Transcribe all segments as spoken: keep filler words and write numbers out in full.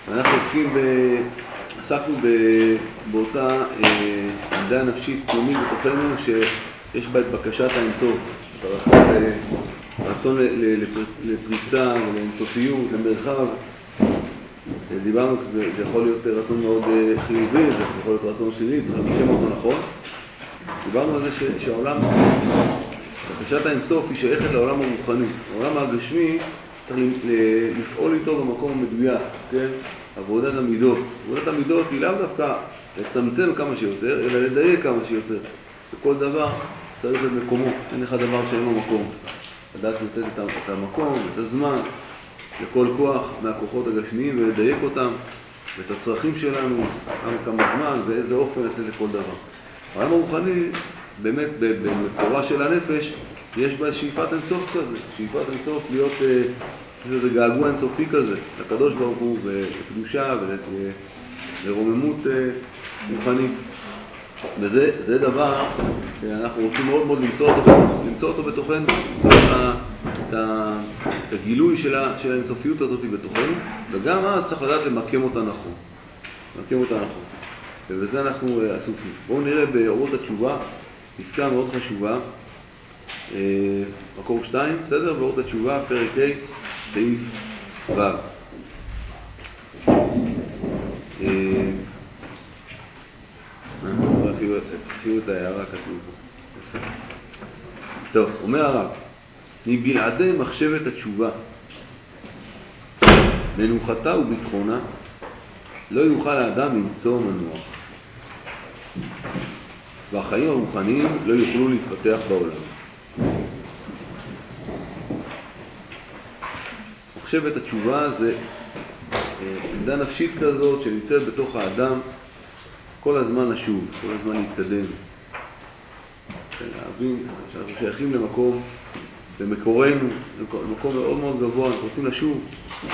אנחנו עוסקים ב... עסקנו ב... באותה עמדה אה, נפשית פנימית בתוכנו שיש בה את בקשת האינסוף, את הרצון, ל... הרצון ל... לפר... לפריצה ולאינסופיות, למרחב. דיברנו שזה יכול להיות רצון מאוד חיובי, זה יכול להיות רצון שלילי, צריך למקם אותו נכון. דיברנו על זה ש... שהעולם, בקשת האינסוף היא שייכת לעולם הרוחני. העולם הגשמי צריך לפעול איתו במקום המדויק, כן? עבודת המידות. עבודת המידות היא לאו דווקא לצמצם כמה שיותר, אלא לדייק כמה שיותר. בכל דבר צריך את מקומו, אין לך דבר שאין לו מקום. לדעת לתת את המקום, את הזמן, לכל כוח מהכוחות הגשמיים ולדייק אותם, ואת הצרכים שלנו, כמה זמן ואיזה אופן לתת לכל דבר. העולם הרוחני, באמת במקורה של הנפש, יש בה שאיפת אינסוף כזה, שאיפת אינסוף להיות, יש איזה געגוע אינסופי כזה, לקדוש ברוך הוא ולקדושה ולרוממות רוחנית. וזה זה דבר שאנחנו רוצים מאוד מאוד למצוא אותו, למצוא אותו בתוכנו, למצוא את, את, את הגילוי של, ה, של האינסופיות הזאת בתוכנו, וגם אז צריך לדעת למקם אותה נכון. למקם אותה נכון. ובזה אנחנו עסוקים. בואו נראה באורות התשובה, פסקה מאוד חשובה, מקור שתיים, בסדר? באורות התשובה, פרק ה', סעיף ו'. אפילו את ההערה כתוב פה. טוב, אומר הרב, מבלעדי מחשבת התשובה, מנוחתה וביטחונה, לא יוכל האדם למצוא מנוח. והחיים הרוחניים לא יוכלו להתפתח בעולם. מחשבת התשובה זה עמדה נפשית כזאת שנמצאת בתוך האדם כל הזמן לשוב, כל הזמן להתקדם. להבין שאנחנו שייכים למקום, במקורנו, למקום מאוד מאוד גבוה, אנחנו רוצים לשוב,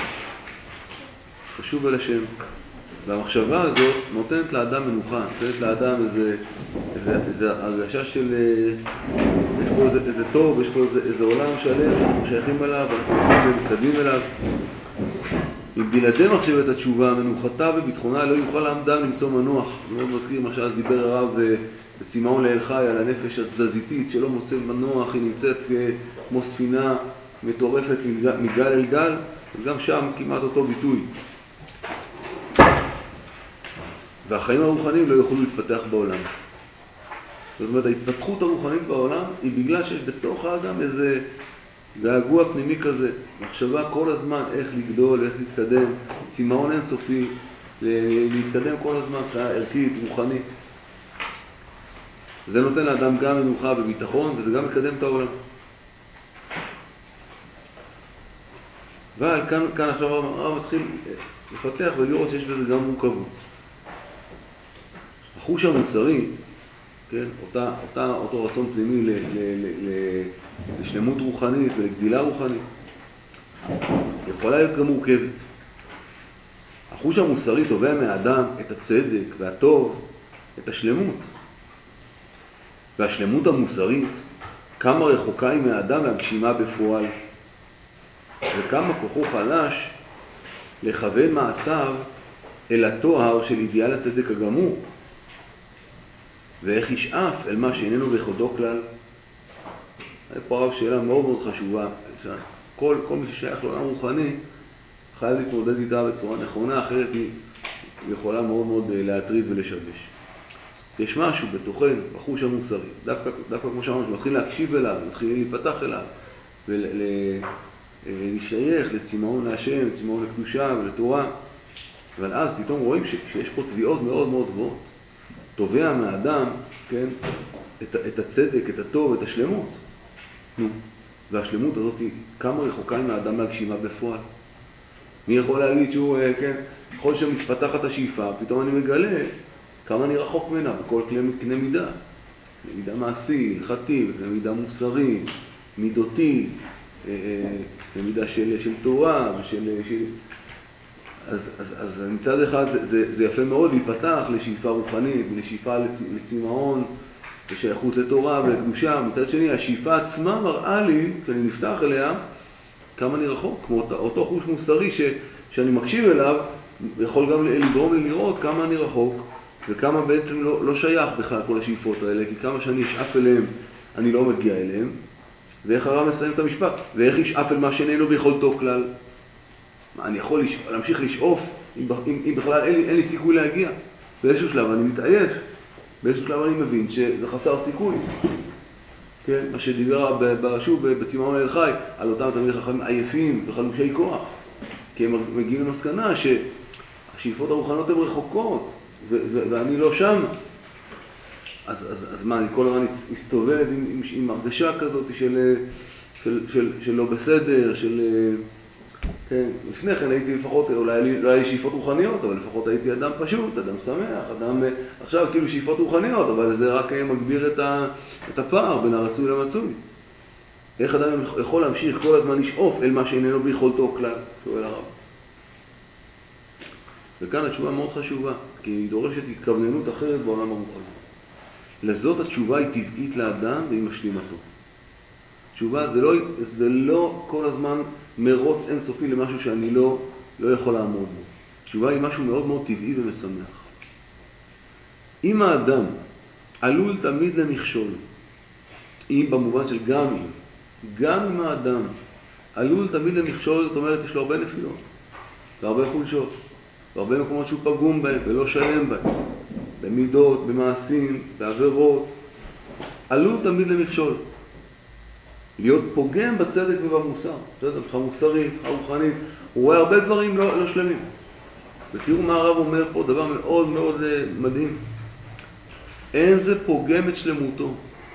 לשוב אל השם. והמחשבה הזאת נותנת לאדם מנוחה, נותנת לאדם איזה, איזה, איזה הרגשה של, יש פה איזה, איזה טוב, יש פה איזה, איזה עולם שלם, אנחנו שייכים אליו, אנחנו רוצים ומתקדמים אליו. מבלעדי מחשבת התשובה, מנוחתה וביטחונה, לא יוכל האדם למצוא מנוח. אני מאוד מזכיר מה שאז דיבר הרב בצמאון לאל חי על הנפש התזזיתית שלא מוצא מנוח, היא נמצאת כמו ספינה מטורפת מגל אל גל, וגם שם כמעט אותו ביטוי. והחיים הרוחניים לא יוכלו להתפתח בעולם. זאת אומרת, ההתפתחות הרוחנית בעולם היא בגלל שיש בתוך האדם איזה געגוע פנימי כזה, מחשבה כל הזמן איך לגדול, איך להתקדם, צמאון אינסופי, להתקדם כל הזמן, חיה ערכית, רוחנית. זה נותן לאדם גם מנוחה וביטחון, וזה גם מקדם את העולם. אבל כאן, כאן עכשיו הרב מתחיל לפתח ולראות שיש בזה גם מורכבות. החוש המוסרי, כן, אותה, אותה, אותו רצון פנימי ל, ל, ל, ל, לשלמות רוחנית ולגדילה רוחנית, יכולה להיות גם מורכבת. החוש המוסרי תובע מהאדם את הצדק והטוב, את השלמות. והשלמות המוסרית, כמה רחוקה היא מהאדם להגשימה בפועל, וכמה כוחו חלש לכוון מעשיו אל התואר של אידיאל הצדק הגמור, ואיך ישאף אל מה שאיננו ביכולתו כלל. פה הרב שאלה מאוד מאוד חשובה, כל, כל מי ששייך לעולם רוחני חייב להתמודד איתה בצורה נכונה, אחרת היא יכולה מאוד מאוד להטריד ולשבש. יש משהו בתוכנו, בחוש המוסרי, דווקא, דווקא כמו שאמרנו, שמתחיל להקשיב אליו, מתחיל להיפתח אליו, ולהשייך לצמאון להשם, לצמאון לקדושה ולתורה. אבל אז פתאום רואים שיש פה צביעות מאוד מאוד גבוהות. תובע מהאדם, כן, את, את הצדק, את הטוב, את השלמות. נו, והשלמות הזאת היא כמה רחוקה עם האדם להגשימה בפועל. מי יכול להגיד שהוא, כן, ככל שמתפתחת השאיפה, פתאום אני מגלה כמה אני רחוק ממנה בכל קנה מידה. קנה מידה מעשי, הלכתי, קנה מידה מוסרי, מידותי, קנה מידה של, של תורה ושל... של... אז, אז, אז מצד אחד זה, זה, זה יפה מאוד להיפתח לשאיפה רוחנית ולשאיפה לצ, לצמאון ושייכות לתורה ולקדושה. מצד שני, השאיפה עצמה מראה לי, כשאני נפתח אליה, כמה אני רחוק, כמו אותו, אותו חוש מוסרי ש, שאני מקשיב אליו, יכול גם לגרום לי לראות כמה אני רחוק, וכמה בעצם לא, לא שייך בכלל כל השאיפות האלה, כי כמה שאני אשאף אליהם, אני לא מגיע אליהם, ואיך הרב מסיים את המשפט, ואיך ישאף אל מה שאיננו ביכולתו כלל. אני יכול לש... להמשיך לשאוף, אם, אם, אם בכלל אין לי, אין לי סיכוי להגיע. באיזשהו שלב אני מתעייף, באיזשהו שלב אני מבין שזה חסר סיכוי. כן? מה שדיבר שוב בצמאון אל חי, על אותם תלמידי חכמים עייפים וחלושי כוח. כי הם מגיעים למסקנה שהשאיפות הרוחניות הן רחוקות, ו- ו- ואני לא שם. אז, אז, אז מה, אני כל הזמן אסתובב עם, עם, עם הרגשה כזאת של, של, של, של לא בסדר, של... כן, לפני כן הייתי לפחות, אולי לא היה לי שאיפות רוחניות, אבל לפחות הייתי אדם פשוט, אדם שמח, אדם... עכשיו כאילו שאיפות רוחניות, אבל זה רק מגביר את, ה, את הפער בין הרצוי למצוי. איך אדם יכול להמשיך כל הזמן לשאוף אל מה שאיננו ביכולתו כלל, שואל הרב. וכאן התשובה מאוד חשובה, כי היא דורשת התכווננות אחרת בעולם הרוחני. לזאת התשובה היא טבעית לאדם והיא משלימתו. תשובה זה לא, זה לא כל הזמן מרוץ אינסופי למשהו שאני לא, לא יכול לעמוד בו. תשובה היא משהו מאוד מאוד טבעי ומשמח. אם האדם עלול תמיד למכשול, אם במובן של גם אם, גם אם האדם עלול תמיד למכשול, זאת אומרת יש לו הרבה נפילות, והרבה חולשות, והרבה מקומות שהוא פגום בהם ולא שלם בהם, במידות, במעשים, בעבירות, עלול תמיד למכשול. להיות פוגם בצדק ובמוסר, בסדר, מבחינה מוסרית, רוחנית, הוא רואה הרבה דברים לא, לא שלמים. ותראו מה הרב אומר פה, דבר מאוד מאוד מדהים. אין זה פוגם את שלמותו.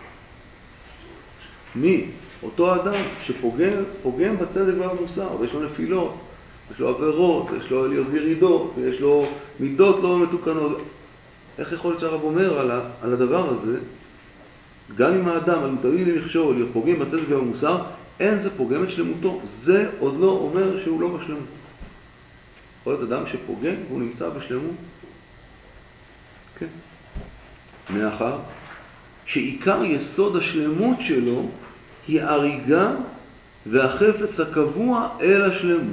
מי? אותו אדם שפוגם פוגם בצדק ובמוסר, ויש לו נפילות, יש לו עבירות, יש לו עליות וירידות, ויש לו מידות לא מתוקנות. איך יכול להיות שהרב אומר על, ה, על הדבר הזה? גם אם האדם על תמיד למכשול, להיות פוגם בצדק ובמוסר, אין זה פוגם את שלמותו. זה עוד לא אומר שהוא לא בשלמות. יכול להיות אדם שפוגם והוא נמצא בשלמות. כן. מאחר שעיקר יסוד השלמות שלו היא הריגה והחפץ הקבוע אל השלמות.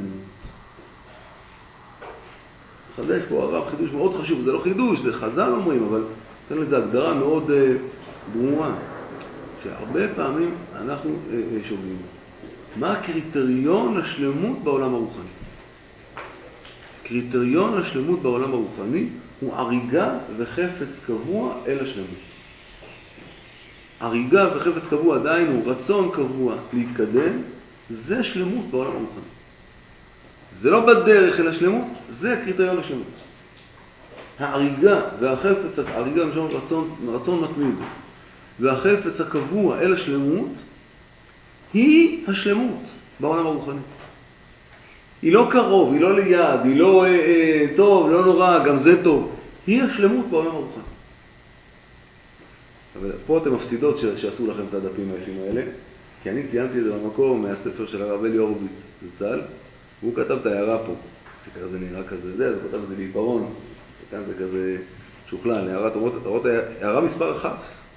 חדש פה הרב חידוש מאוד חשוב, זה לא חידוש, זה חז"ל אומרים, אבל כאן לזה הגדרה מאוד uh, ברורה, שהרבה פעמים אנחנו uh, uh, שואלים, מה הקריטריון לשלמות בעולם הרוחני? קריטריון לשלמות בעולם הרוחני הוא הריגה וחפץ קבוע אל השלמות. הריגה וחפץ קבוע עדיין הוא רצון קבוע להתקדם, זה שלמות בעולם הרוחני. זה לא בדרך אל השלמות, זה הקריטריון לשלמות. ההריגה והחפץ, הריגה משום רצון, רצון מתמיד, והחפץ הקבוע אל השלמות, היא השלמות בעולם הרוחני. היא לא קרוב, היא לא ליד, היא לא אה, אה, טוב, לא נורא, גם זה טוב. היא השלמות בעולם הרוחני. אבל פה אתם מפסידות שעשו לכם את הדפים היפים האלה, כי אני ציינתי את זה במקור מהספר של הרב אלי הורוביץ, זצ"ל, והוא כתב את ההערה פה, שככה זה נראה כזה זה, אז הוא כתב את זה בעיפרון, וכאן זה כזה שוכלן, הערת אומרות, הערה מספר אחת.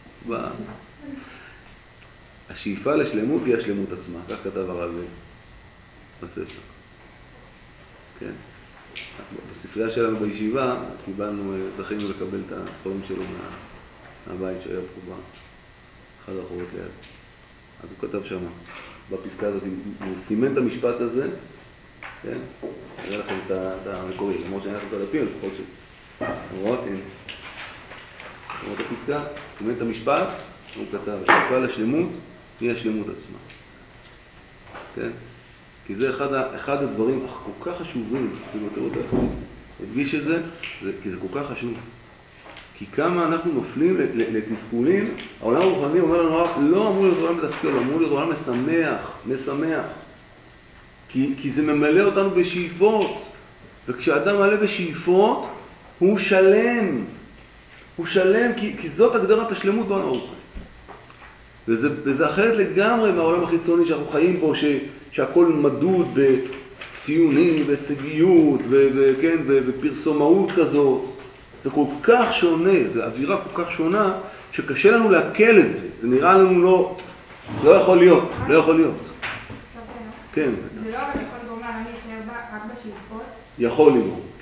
השאיפה לשלמות היא השלמות עצמה, כך כתב הרב בספר. כן? בספרייה שלנו בישיבה, קיבלנו, זכינו לקבל את הספרים שלו מהבית שהיה פה באחד הרחובות ליד. אז הוא כתב שם, בפסקה הזאת, הוא סימן את המשפט הזה, כן? נראה לכם את המקורי, למרות שאני הולך את הדפים, לפחות ש... רואות, הנה. רואות את הפסקה, סימן את המשפט, הוא כתב, השאיפה לשלמות היא השלמות עצמה. כן? כי זה אחד, אחד הדברים כל כך חשובים, כאילו תראו את זה, הדגיש את זה, זה, כי זה כל כך חשוב. כי כמה אנחנו נופלים לתסכולים, העולם הרוחני אומר לנו רק, לא אמור להיות עולם מתסכל, אמור להיות עולם משמח, משמח. כי, כי זה ממלא אותנו בשאיפות, וכשאדם מלא בשאיפות, הוא שלם. הוא שלם, כי, כי זאת הגדרת השלמות בעולם הרוחני. וזה, וזה אחרת לגמרי מהעולם החיצוני שאנחנו חיים בו, ש, שהכל מדוד בציונים, בסגיות, וכן, ופרסומאות כזאת. זה כל כך שונה, זו אווירה כל כך שונה, שקשה לנו להקל את זה. זה נראה לנו לא, לא יכול להיות, לא יכול להיות. כן. זה לא אבל יכול לגרום להאמין שנראה רק בשאיפות? יכול לגרום,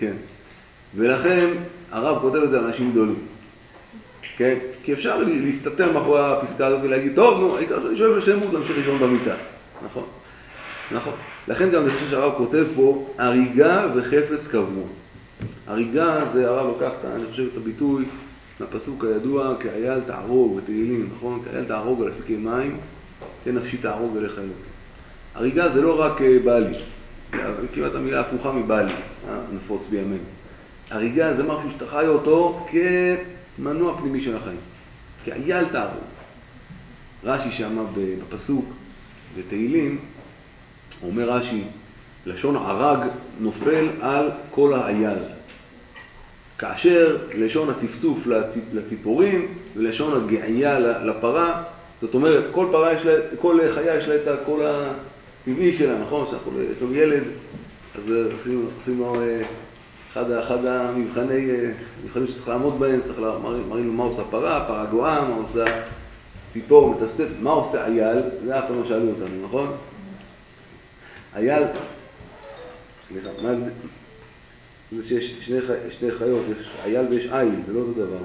כן. ולכן הרב כותב את זה על אנשים גדולים. כן? כי אפשר להסתתר מאחורי הפסקה הזאת ולהגיד, טוב, נו, העיקר שאני שואב לשלמות להמשיך לישון במיטה. נכון? נכון. לכן גם אני חושב שהרב כותב פה, הריגה וחפץ קבוע. הריגה זה הרב לוקח, אני חושב, את הביטוי מהפסוק הידוע, כאייל תערוג בתהילים, נכון? כאייל תערוג על אפיקי מים, כן נפשי תערוג אליך אלוקים. הריגה זה לא רק בעלי, כמעט המילה הפוכה מבעלי, נפוץ בימינו. הריגה זה משהו שאתה חי אותו כמנוע פנימי של החיים, כאייל תערוג. רש"י שאמר בפסוק בתהילים, אומר רש"י, לשון ערג נופל על כל האייל. כאשר לשון הצפצוף לציפ, לציפורים ולשון הגעיה לפרה, זאת אומרת, כל פרה יש לה, כל חיה יש לה את הקול הטבעי שלה, נכון? שאנחנו, יש לו ילד, אז עושים, עושים לו אחד, אחד המבחני, מבחנים שצריך לעמוד בהם, צריך מראים לו מה עושה פרה, פרה גואה, מה עושה ציפור, מצפצף, מה עושה אייל, זה אף פעם לא שאלו אותנו, נכון? אייל, סליחה, מה זה שיש שני, שני חיות, יש אייל ויש איל, זה לא אותו דבר.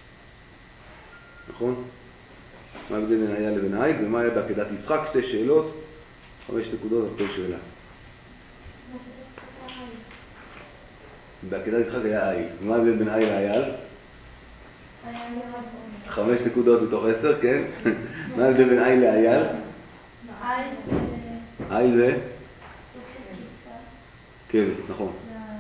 נכון? מה ההבדל בין אייל לבין איל, ומה היה בעקדת יצחק? שתי שאלות, חמש נקודות על כל שאלה. בעקדת יצחק היה איל, ומה ההבדל בין איל לאייל? חמש נקודות מתוך עשר, כן? מה ההבדל בין איל לאייל? איל זה? כבש, נכון.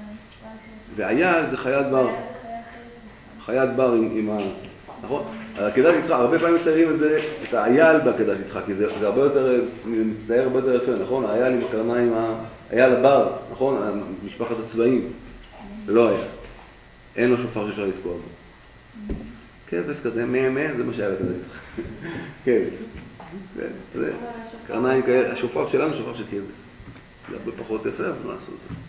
ואייל זה חיית בר. חיית בר עם, עם ה... נכון? בעקדת יצחק, הרבה פעמים מציירים את זה, את האייל בעקדת יצחק, כי זה, זה הרבה יותר, מצטייר הרבה יותר יפה, נכון? האייל עם הקרניים, האייל הבר, נכון? משפחת הצבעים. לא היה. אין לו שופר שאפשר לתקוע בו. כבש כזה, מה מה, זה מה שהיה בעקדת יצחק. כבש. זה, זה. קרניים כאלה, השופר שלנו שופר של כבש. זה הרבה פחות יפה, אבל לא לעשות זה.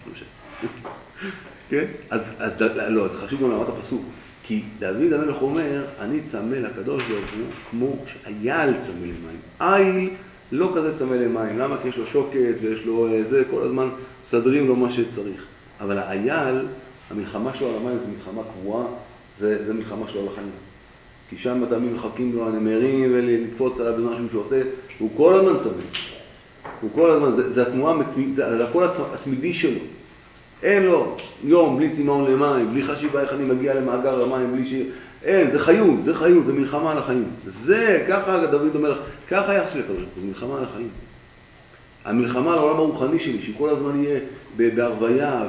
כן? אז, אז לא, זה חשוב גם לראות הפסוק. כי דוד המלך אומר, אני צמא לקדוש ברוך הוא כמו שאייל צמא למים. איל לא כזה צמא למים. למה? כי יש לו שוקת ויש לו זה, כל הזמן סדרים לו מה שצריך. אבל האייל, המלחמה שלו על המים זה מלחמה קבועה, זה, זה מלחמה שלו על החיים. כי שם תמיד מחכים לו הנמרים ולקפוץ עליו בזמן שהוא שותה, הוא כל הזמן צמא. הוא כל הזמן, זה, זה התנועה, זה, זה הכל התמידי שלו. אין לו יום בלי צמאון למים, בלי חשיבה איך אני מגיע למאגר המים, בלי ש... אין, זה חיות, זה חיות, זה מלחמה על החיים. זה, ככה דוד אומר לך, ככה היחס שלי לקדוש ברוך הוא, זה מלחמה על החיים. המלחמה על העולם הרוחני שלי, שכל הזמן יהיה בהרוויה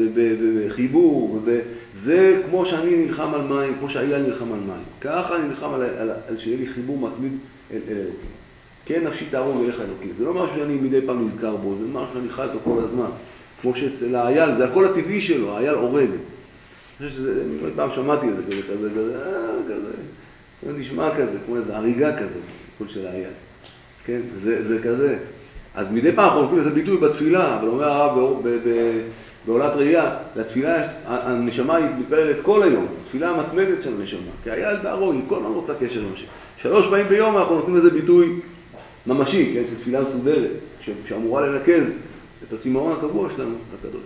ובחיבור, זה כמו שאני נלחם על מים, כמו שהאייל נלחם על מים. ככה אני נלחם על, על, על שיהיה לי חיבור מתמיד אל, אל אלוקים. כן, נפשי תערוג אליך אלוקים. זה לא משהו שאני מדי פעם נזכר בו, זה משהו שאני חי אותו כל הזמן. כמו שאצל האייל, זה הכל הטבעי שלו, האייל הורג. אני חושב שזה, אני פעם שמעתי את זה כזה, כזה, כזה, אה, כזה, זה נשמע כזה, כמו איזה הריגה כזה, כל של האייל. כן, זה, זה כזה. אז מדי פעם אנחנו נותנים איזה ביטוי בתפילה, אבל אומר הרב בעולת ראייה, לתפילה, הנשמה היא מתפללת כל היום, תפילה המתמדת של הנשמה, כי האייל תערוג, היא כל הזמן רוצה קשר למשהו. שלוש פעמים ביום אנחנו נותנים איזה ביטוי ממשי, כן, של תפילה מסודרת, שאמורה לנקז את הצמאון הקבוע שלנו לקדוש.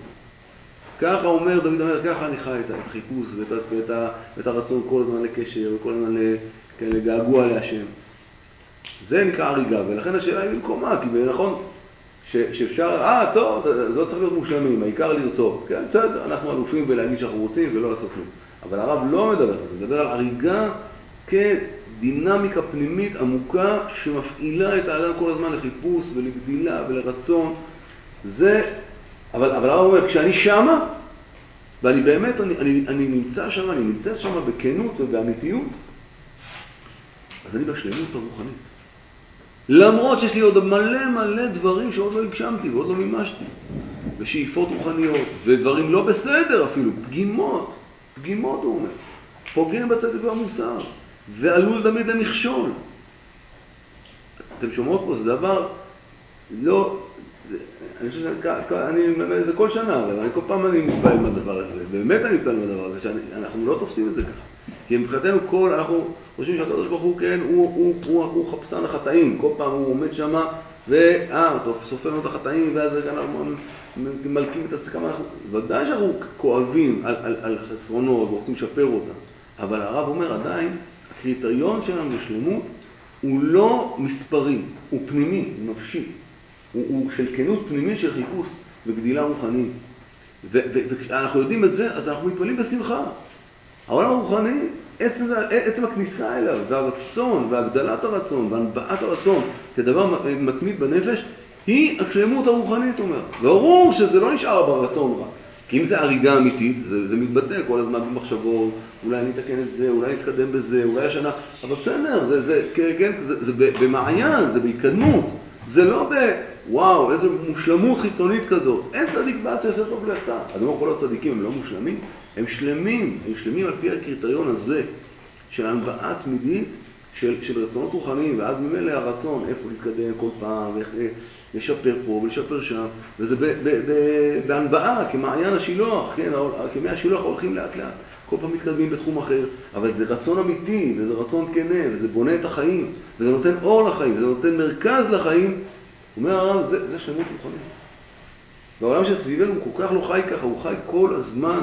ככה אומר דוד אומר, ככה אני חי את החיפוש ואת, ואת, ואת הרצון כל הזמן לקשר וכל הזמן לגעגוע להשם. זה נקרא הריגה, ולכן השאלה היא במקומה, כי נכון שאפשר, אה, טוב, זה לא צריך להיות מושלמים, העיקר לרצות. כן, בסדר, אנחנו אלופים בלהגיד שאנחנו רוצים ולא לעשות כלום. אבל הרב לא מדבר על זה, מדבר על הריגה כדינמיקה פנימית עמוקה שמפעילה את האדם כל הזמן לחיפוש ולגדילה ולרצון. זה, אבל, אבל הרב אומר, כשאני שמה, ואני באמת, אני, אני, אני נמצא שם, אני נמצא שם בכנות ובאמיתיות, אז אני בשלמות הרוחנית. למרות שיש לי עוד מלא מלא דברים שעוד לא הגשמתי ועוד לא מימשתי. ושאיפות רוחניות, ודברים לא בסדר אפילו, פגימות, פגימות הוא אומר. פוגם בצדק והמוסר, ועלול תמיד למכשול. אתם שומעות פה, זה דבר לא... אני חושב שאני מלמד את זה כל שנה, אבל אני כל פעם אני מתפעל מהדבר הזה. באמת אני מתפעל מהדבר הזה, שאנחנו לא תופסים את זה ככה. כי מבחינתנו כל, אנחנו חושבים שהקדוש ברוך הוא, כן, הוא, הוא, הוא, הוא חפשן החטאים. כל פעם הוא עומד שם ואה, טוב, סופר לנו את החטאים, ואז אנחנו מלכים את עצמם, אנחנו, ודאי שאנחנו כואבים על, על, על חסרונות ורוצים לשפר אותם, אבל הרב אומר עדיין, הקריטריון שלנו לשלמות הוא לא מספרי, הוא פנימי, הוא נפשי, הוא, הוא של כנות פנימית של חיפוש וגדילה רוחנית. ואנחנו יודעים את זה, אז אנחנו מתמלאים בשמחה. העולם הרוחני, עצם, עצם הכניסה אליו, והרצון, והגדלת הרצון, והנבעת הרצון, כדבר מתמיד בנפש, היא השלמות הרוחנית, אומר. ברור שזה לא נשאר ברצון רק. כי אם זה הריגה אמיתית, זה, זה מתבטא כל הזמן במחשבות, אולי נתקן את זה, אולי נתקדם בזה, אולי השנה, אבל בסדר, זה, זה, כן, כן, זה, זה במעיין, זה בהתקדמות. זה לא ב... וואו, איזו מושלמות חיצונית כזאת. אין צדיק בעץ שיעשה טוב לכתה. אז לא כל הצדיקים הם לא מושלמים, הם שלמים, הם שלמים על פי הקריטריון הזה, של הנבעה תמידית, של, של רצונות רוחניים, ואז ממילא הרצון, איפה להתקדם כל פעם, ואיך לשפר פה ולשפר שם, וזה ב, ב, ב, בהנבעה, כמעיין השילוח, כן, כמי השילוח הולכים לאט לאט, כל פעם מתקדמים בתחום אחר, אבל זה רצון אמיתי, וזה רצון כנה, וזה בונה את החיים, וזה נותן אור לחיים, וזה נותן מרכז לחיים, אומר הרב, זה, זה שלמות רוחנית. והעולם שסביבנו הוא כל כך לא חי ככה, הוא חי כל הזמן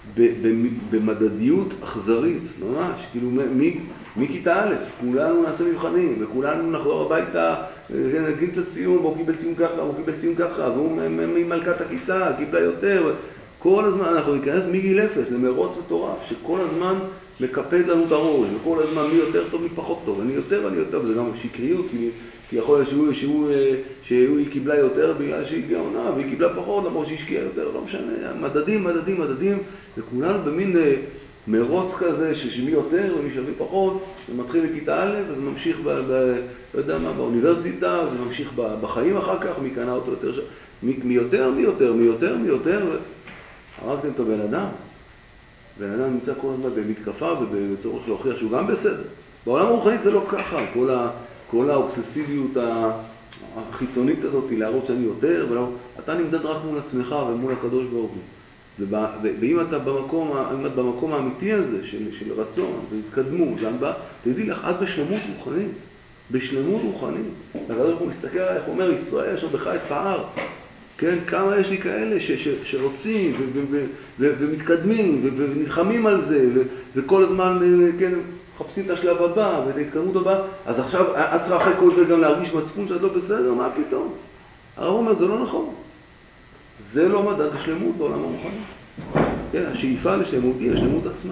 במדדיות אכזרית, ממש, כאילו מכיתה א', כולנו נעשה מבחנים, וכולנו נחזור הביתה, נגיד את הציון, והוא קיבל ציון ככה, והוא קיבל ציון ככה, והוא ממלכת הכיתה, קיבלה יותר, כל הזמן אנחנו ניכנס מגיל אפס למרוץ מטורף, שכל הזמן מקפד לנו את הראש, וכל הזמן מי יותר טוב, מי פחות טוב, אני יותר, אני יותר, וזה גם שקריות, כי כי יכול להיות שהוא, שהוא, שהוא קיבלה יותר בגלל שהיא גאונה, והיא קיבלה פחות, למרות שהיא השקיעה יותר, לא משנה, מדדים, מדדים, מדדים, וכולנו במין מרוץ כזה, שמי יותר ומי שווה פחות, זה מתחיל בכיתה א', וזה ממשיך ב, ב, לא יודע מה, באוניברסיטה, זה ממשיך בחיים אחר כך, מי קנה אותו יותר, מי, מי יותר, מי יותר, מי יותר, מי יותר, הרגתם את הבן אדם. בן אדם נמצא כל הזמן במתקפה ובצורך להוכיח שהוא גם בסדר. בעולם הרוחני זה לא ככה, כל ה... כל האובססיביות החיצונית הזאת היא להראות שאני יותר, ולא, אתה נמדד רק מול עצמך ומול הקדוש ברוך הוא. ואם אתה במקום, אם את במקום האמיתי הזה של, של רצון והתקדמות, תדעי לך, את בשלמות רוחנית, בשלמות רוחנית. הקדוש ברוך הוא מסתכל עליך, הוא אומר, ישראל, יש לו בך את פער. כן, כמה יש לי כאלה ש, ש, שרוצים ו, ו, ו, ו, ומתקדמים ו, ונלחמים על זה, ו, וכל הזמן, כן, מחפשים את השלב הבא ואת ההתקדמות הבאה, אז עכשיו את צריכה אחרי כל זה גם להרגיש מצפון שאת לא בסדר, מה פתאום? הרב אומר, זה לא נכון. זה לא מדד השלמות בעולם הרוחני. כן, השאיפה לשלמות היא השלמות עצמה.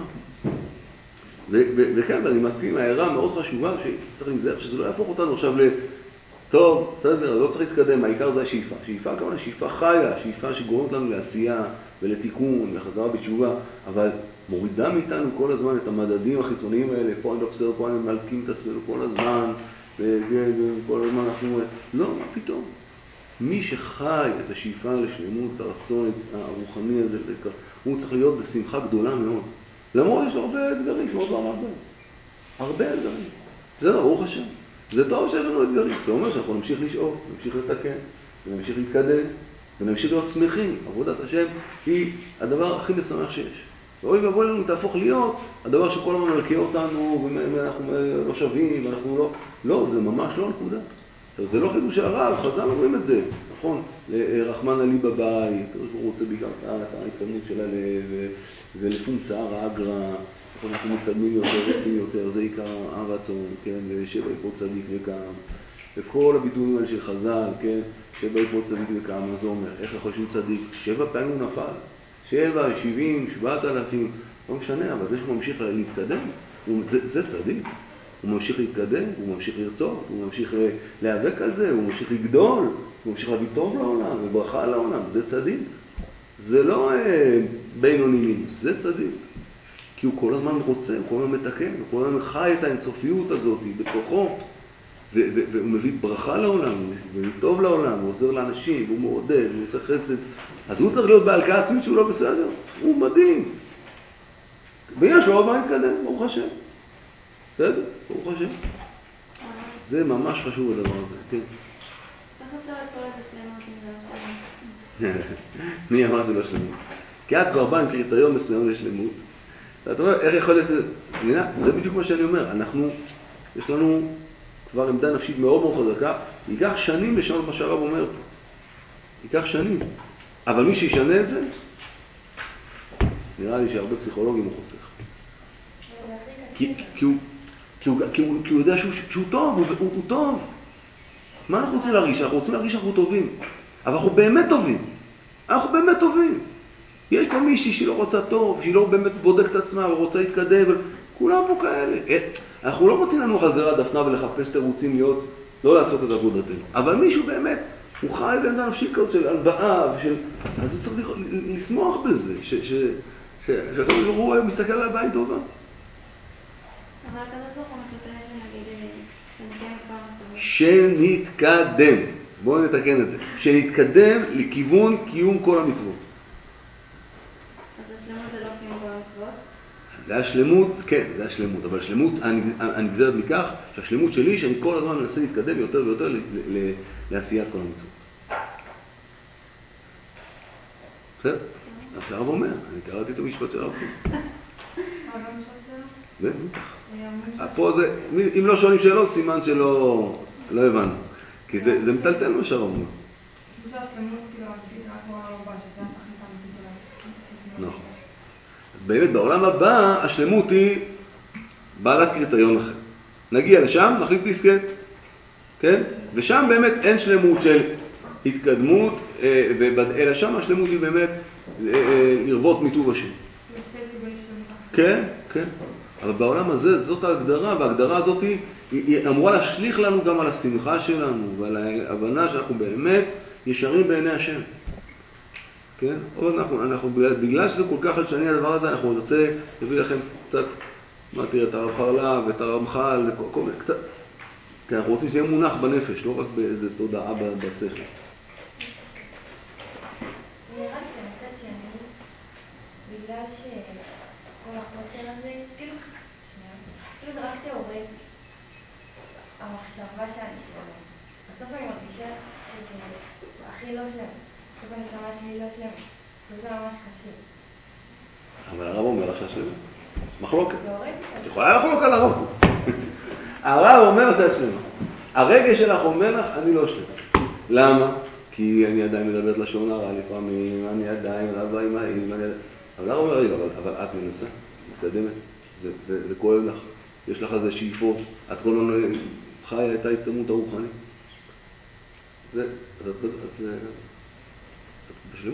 ו- ו- וכן, ואני מסכים, ההערה מאוד חשובה שצריך להיזהר שזה לא יהפוך אותנו עכשיו ל... טוב, בסדר, לא צריך להתקדם, העיקר זה השאיפה. שאיפה כמובן, שאיפה חיה, שאיפה שגורמת לנו לעשייה ולתיקון ולחזרה בתשובה, אבל מורידה מאיתנו כל הזמן את המדדים החיצוניים האלה, פה אני לא בסדר, פה אני מלקים את עצמנו כל הזמן, וכל הזמן אנחנו... לא, מה פתאום? מי שחי את השאיפה לשלמות, את הרצון הרוחני הזה, הוא צריך להיות בשמחה גדולה מאוד. למרות יש לו הרבה אתגרים, כמו דבר הרבה. הרבה אתגרים. זה לא, ברוך השם. זה טוב שיש לנו אתגרים. זה אומר שאנחנו נמשיך לשאול, נמשיך לתקן, ונמשיך להתקדם, ונמשיך להיות שמחים. עבודת השם היא הדבר הכי משמח שיש. ואוי ואבוי לנו תהפוך להיות הדבר שכל הזמן מלקה אותנו, ואנחנו לא שווים, ואנחנו לא... לא, זה ממש לא נקודה. זה לא חידוש של הרב, חז"ל אומרים את זה, נכון? רחמן עלי בבית, הוא רוצה בעיקר את ההתקדמות של הלב, ולפום צער האגרא, אנחנו מתקדמים יותר, רוצים יותר, זה עיקר הרצון, כן? ושבע יפות צדיק וקם, וכל הביטויים האלה של חז"ל, כן? שבע יפות צדיק וקם, מה זה אומר? איך יכול שהוא צדיק? שבע פעמים הוא נפל, שבע, שבעים, שבעת אלפים, לא משנה, אבל זה שהוא ממשיך להתקדם, זה, זה צדיק. הוא ממשיך להתקדם, הוא ממשיך לרצות, הוא ממשיך להיאבק על זה, הוא ממשיך לגדול, הוא ממשיך להביא טוב לעולם וברכה לעולם, זה צדיק. זה לא אה, בינוני מינוס, זה צדיק. כי הוא כל הזמן רוצה, הוא כל הזמן מתקן, הוא כל הזמן חי את האינסופיות הזאת בתוכו, ו- ו- והוא מביא ברכה לעולם, הוא מביא טוב לעולם, הוא עוזר לאנשים, הוא מעודד, הוא עושה חסד. אז הוא צריך להיות בהלקאה עצמית שהוא לא בסדר, הוא מדהים. ויש לו עוד מה להתקדם, ברוך השם. בסדר? ברוך השם. זה ממש חשוב הדבר הזה, כן? איך אפשר לקרוא לזה שלמות אם זה לא שלמות? מי אמר שלא שלמות? כי את כבר באה עם קריטריון מסוים לשלמות. ואת אומרת, איך יכול להיות שזה... זה בדיוק מה שאני אומר. אנחנו, יש לנו כבר עמדה נפשית מאוד מאוד חזקה, ייקח שנים לשנות מה שהרב אומר פה. ייקח שנים. אבל מי שישנה את זה, נראה לי שהרבה פסיכולוגים הוא חוסך. כי, כי, הוא, כי, הוא, כי, הוא, כי הוא יודע שהוא, שהוא טוב, הוא, הוא, הוא טוב. מה אנחנו רוצים להרגיש? אנחנו רוצים להרגיש שאנחנו טובים. אבל אנחנו באמת טובים. אנחנו באמת טובים. יש פה מישהי שהיא לא רוצה טוב, שהיא לא באמת בודקת את עצמה ורוצה להתקדם, כולם פה כאלה. אנחנו לא רוצים לנו חזרה דפנה ולחפש תירוצים להיות, לא לעשות את עבודתנו. אבל מישהו באמת, הוא חי בעמדה נפשית כזאת של הלבאה, ושל... אז הוא צריך לשמוח בזה, ש... ש... ש... שהוא מסתכל עליה בעין טובה. אבל הקדוש ברוך הוא מצפה שנגיד, שנתקדם את כל המצבים. שנתקדם. בואו נתקן את זה. שנתקדם לכיוון קיום כל המצוות. אז השלמות זה לא קיום כל המצוות? זה השלמות, כן, זה השלמות. אבל השלמות הנגזרת מכך, שהשלמות שלי, שאני כל הזמן מנסה להתקדם יותר ויותר לעשיית כל המצוות. בסדר? אז שהרב אומר, אני קראתי את המשפט של הרב. אבל לא משפט זה, שלו? בטח. פה זה, אם לא שואלים שאלות, סימן שלא לא הבנו. כי זה, זה מטלטל מה שהרב אומר. זה השלמות, כאילו, אמיתית, רק בעולם הבא, שזה התכלית האמיתית שלהם. נכון. אז באמת, בעולם הבא, השלמות היא בעלת קריטריון אחר. נגיע לשם, נחליט דיסקט, כן? ושם באמת אין שלמות של התקדמות, אלא שם השלמות היא באמת לרבות מיטוב השם. כן, כן. אבל בעולם הזה, זאת ההגדרה, וההגדרה הזאת היא, היא אמורה להשליך לנו גם על השמחה שלנו, ועל ההבנה שאנחנו באמת ישרים בעיני השם. כן? אבל אנחנו, אנחנו, בגלל שזה כל כך חדשני הדבר הזה, אנחנו נרצה להביא לכם קצת, מה תראה, את הרב חרל"פ ואת הרמח"ל וכל כל מיני, קצת. כי אנחנו רוצים שיהיה מונח בנפש, לא רק באיזה תודעה בשכל. נראה לי שמצד שני, בגלל שכל החוסר הזה, כאילו, שנייה, כאילו זה רק תיאורטי, המחשבה שאני שלמה. בסוף אני מרגישה שזה הכי לא שלם. בסוף הנשמה שלי לא שלם. זה ממש קשה. אבל הרב אומר לך שהשלמה. מחלוקת. תיאורטי? את יכולה לחלוק על הרב. הרב אומר שאת שלמה. הרגש שלך אומר לך, אני לא שלמה. למה? כי אני עדיין מדברת לשון הרע לפעמים, אני עדיין רבה עם האם, אני... אבל הרב אומר, רגע, אבל, אבל את מנסה, מתקדמת, זה, זה, זה כואב לך, יש לך איזה שאיפות, את כל הזמן חיה את ההתקדמות הרוחנית. זה, זה, זה, זה, בשלום.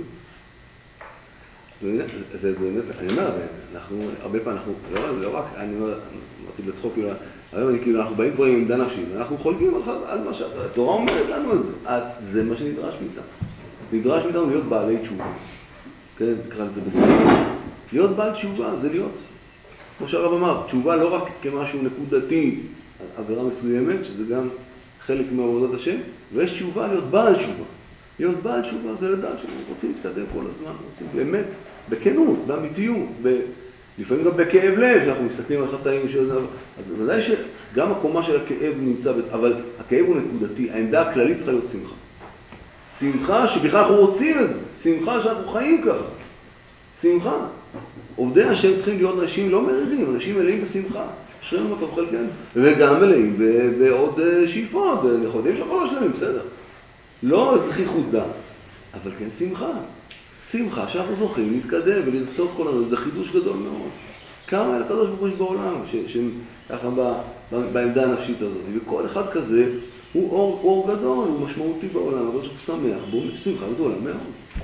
זה באמת, אני אומר, אנחנו, הרבה פעמים אנחנו, לא, לא רק, אני אומר, אמרתי בצחוק, כאילו, היום אני כאילו, אנחנו באים כבר עם עמדה נפשית, ואנחנו חולקים על מה שהתורה אומרת לנו את זה. זה מה שנדרש מאיתנו. נדרש מאיתנו להיות בעלי תשובה. כן, נקרא לזה בסדר. להיות בעל תשובה זה להיות, כמו שהרב אמר, תשובה לא רק כמשהו נקודתי, עבירה מסוימת, שזה גם חלק מעבודת השם, ויש תשובה להיות בעל תשובה. להיות בעל תשובה זה לדעת שאנחנו רוצים להתקדם כל הזמן, רוצים באמת, בכנות, באמיתיות, ב... לפעמים גם בכאב לב, שאנחנו מסתכלים על חטאים של זה, אז ודאי שגם הקומה של הכאב נמצא, אבל הכאב הוא נקודתי, העמדה הכללית צריכה להיות שמחה. שמחה שבכלל אנחנו רוצים את זה, שמחה שאנחנו חיים ככה, שמחה. עובדי השם צריכים להיות אנשים לא מרירים, אנשים מלאים בשמחה, אשרינו מה טוב חלקנו, וגם מלאים בעוד שאיפות, אנחנו יודעים שהכל לא שלמים, בסדר. לא זכיחות דעת, אבל כן שמחה. שמחה שאנחנו זוכים להתקדם ולרצות כל הזמן, זה חידוש גדול מאוד. כמה אלה קדוש ברוך הוא יש בעולם, שככה בעמדה הנפשית הזאת. וכל אחד כזה הוא אור, אור גדול, הוא משמעותי בעולם, אבל שהוא שמח, בו שמחה גדולה מאוד.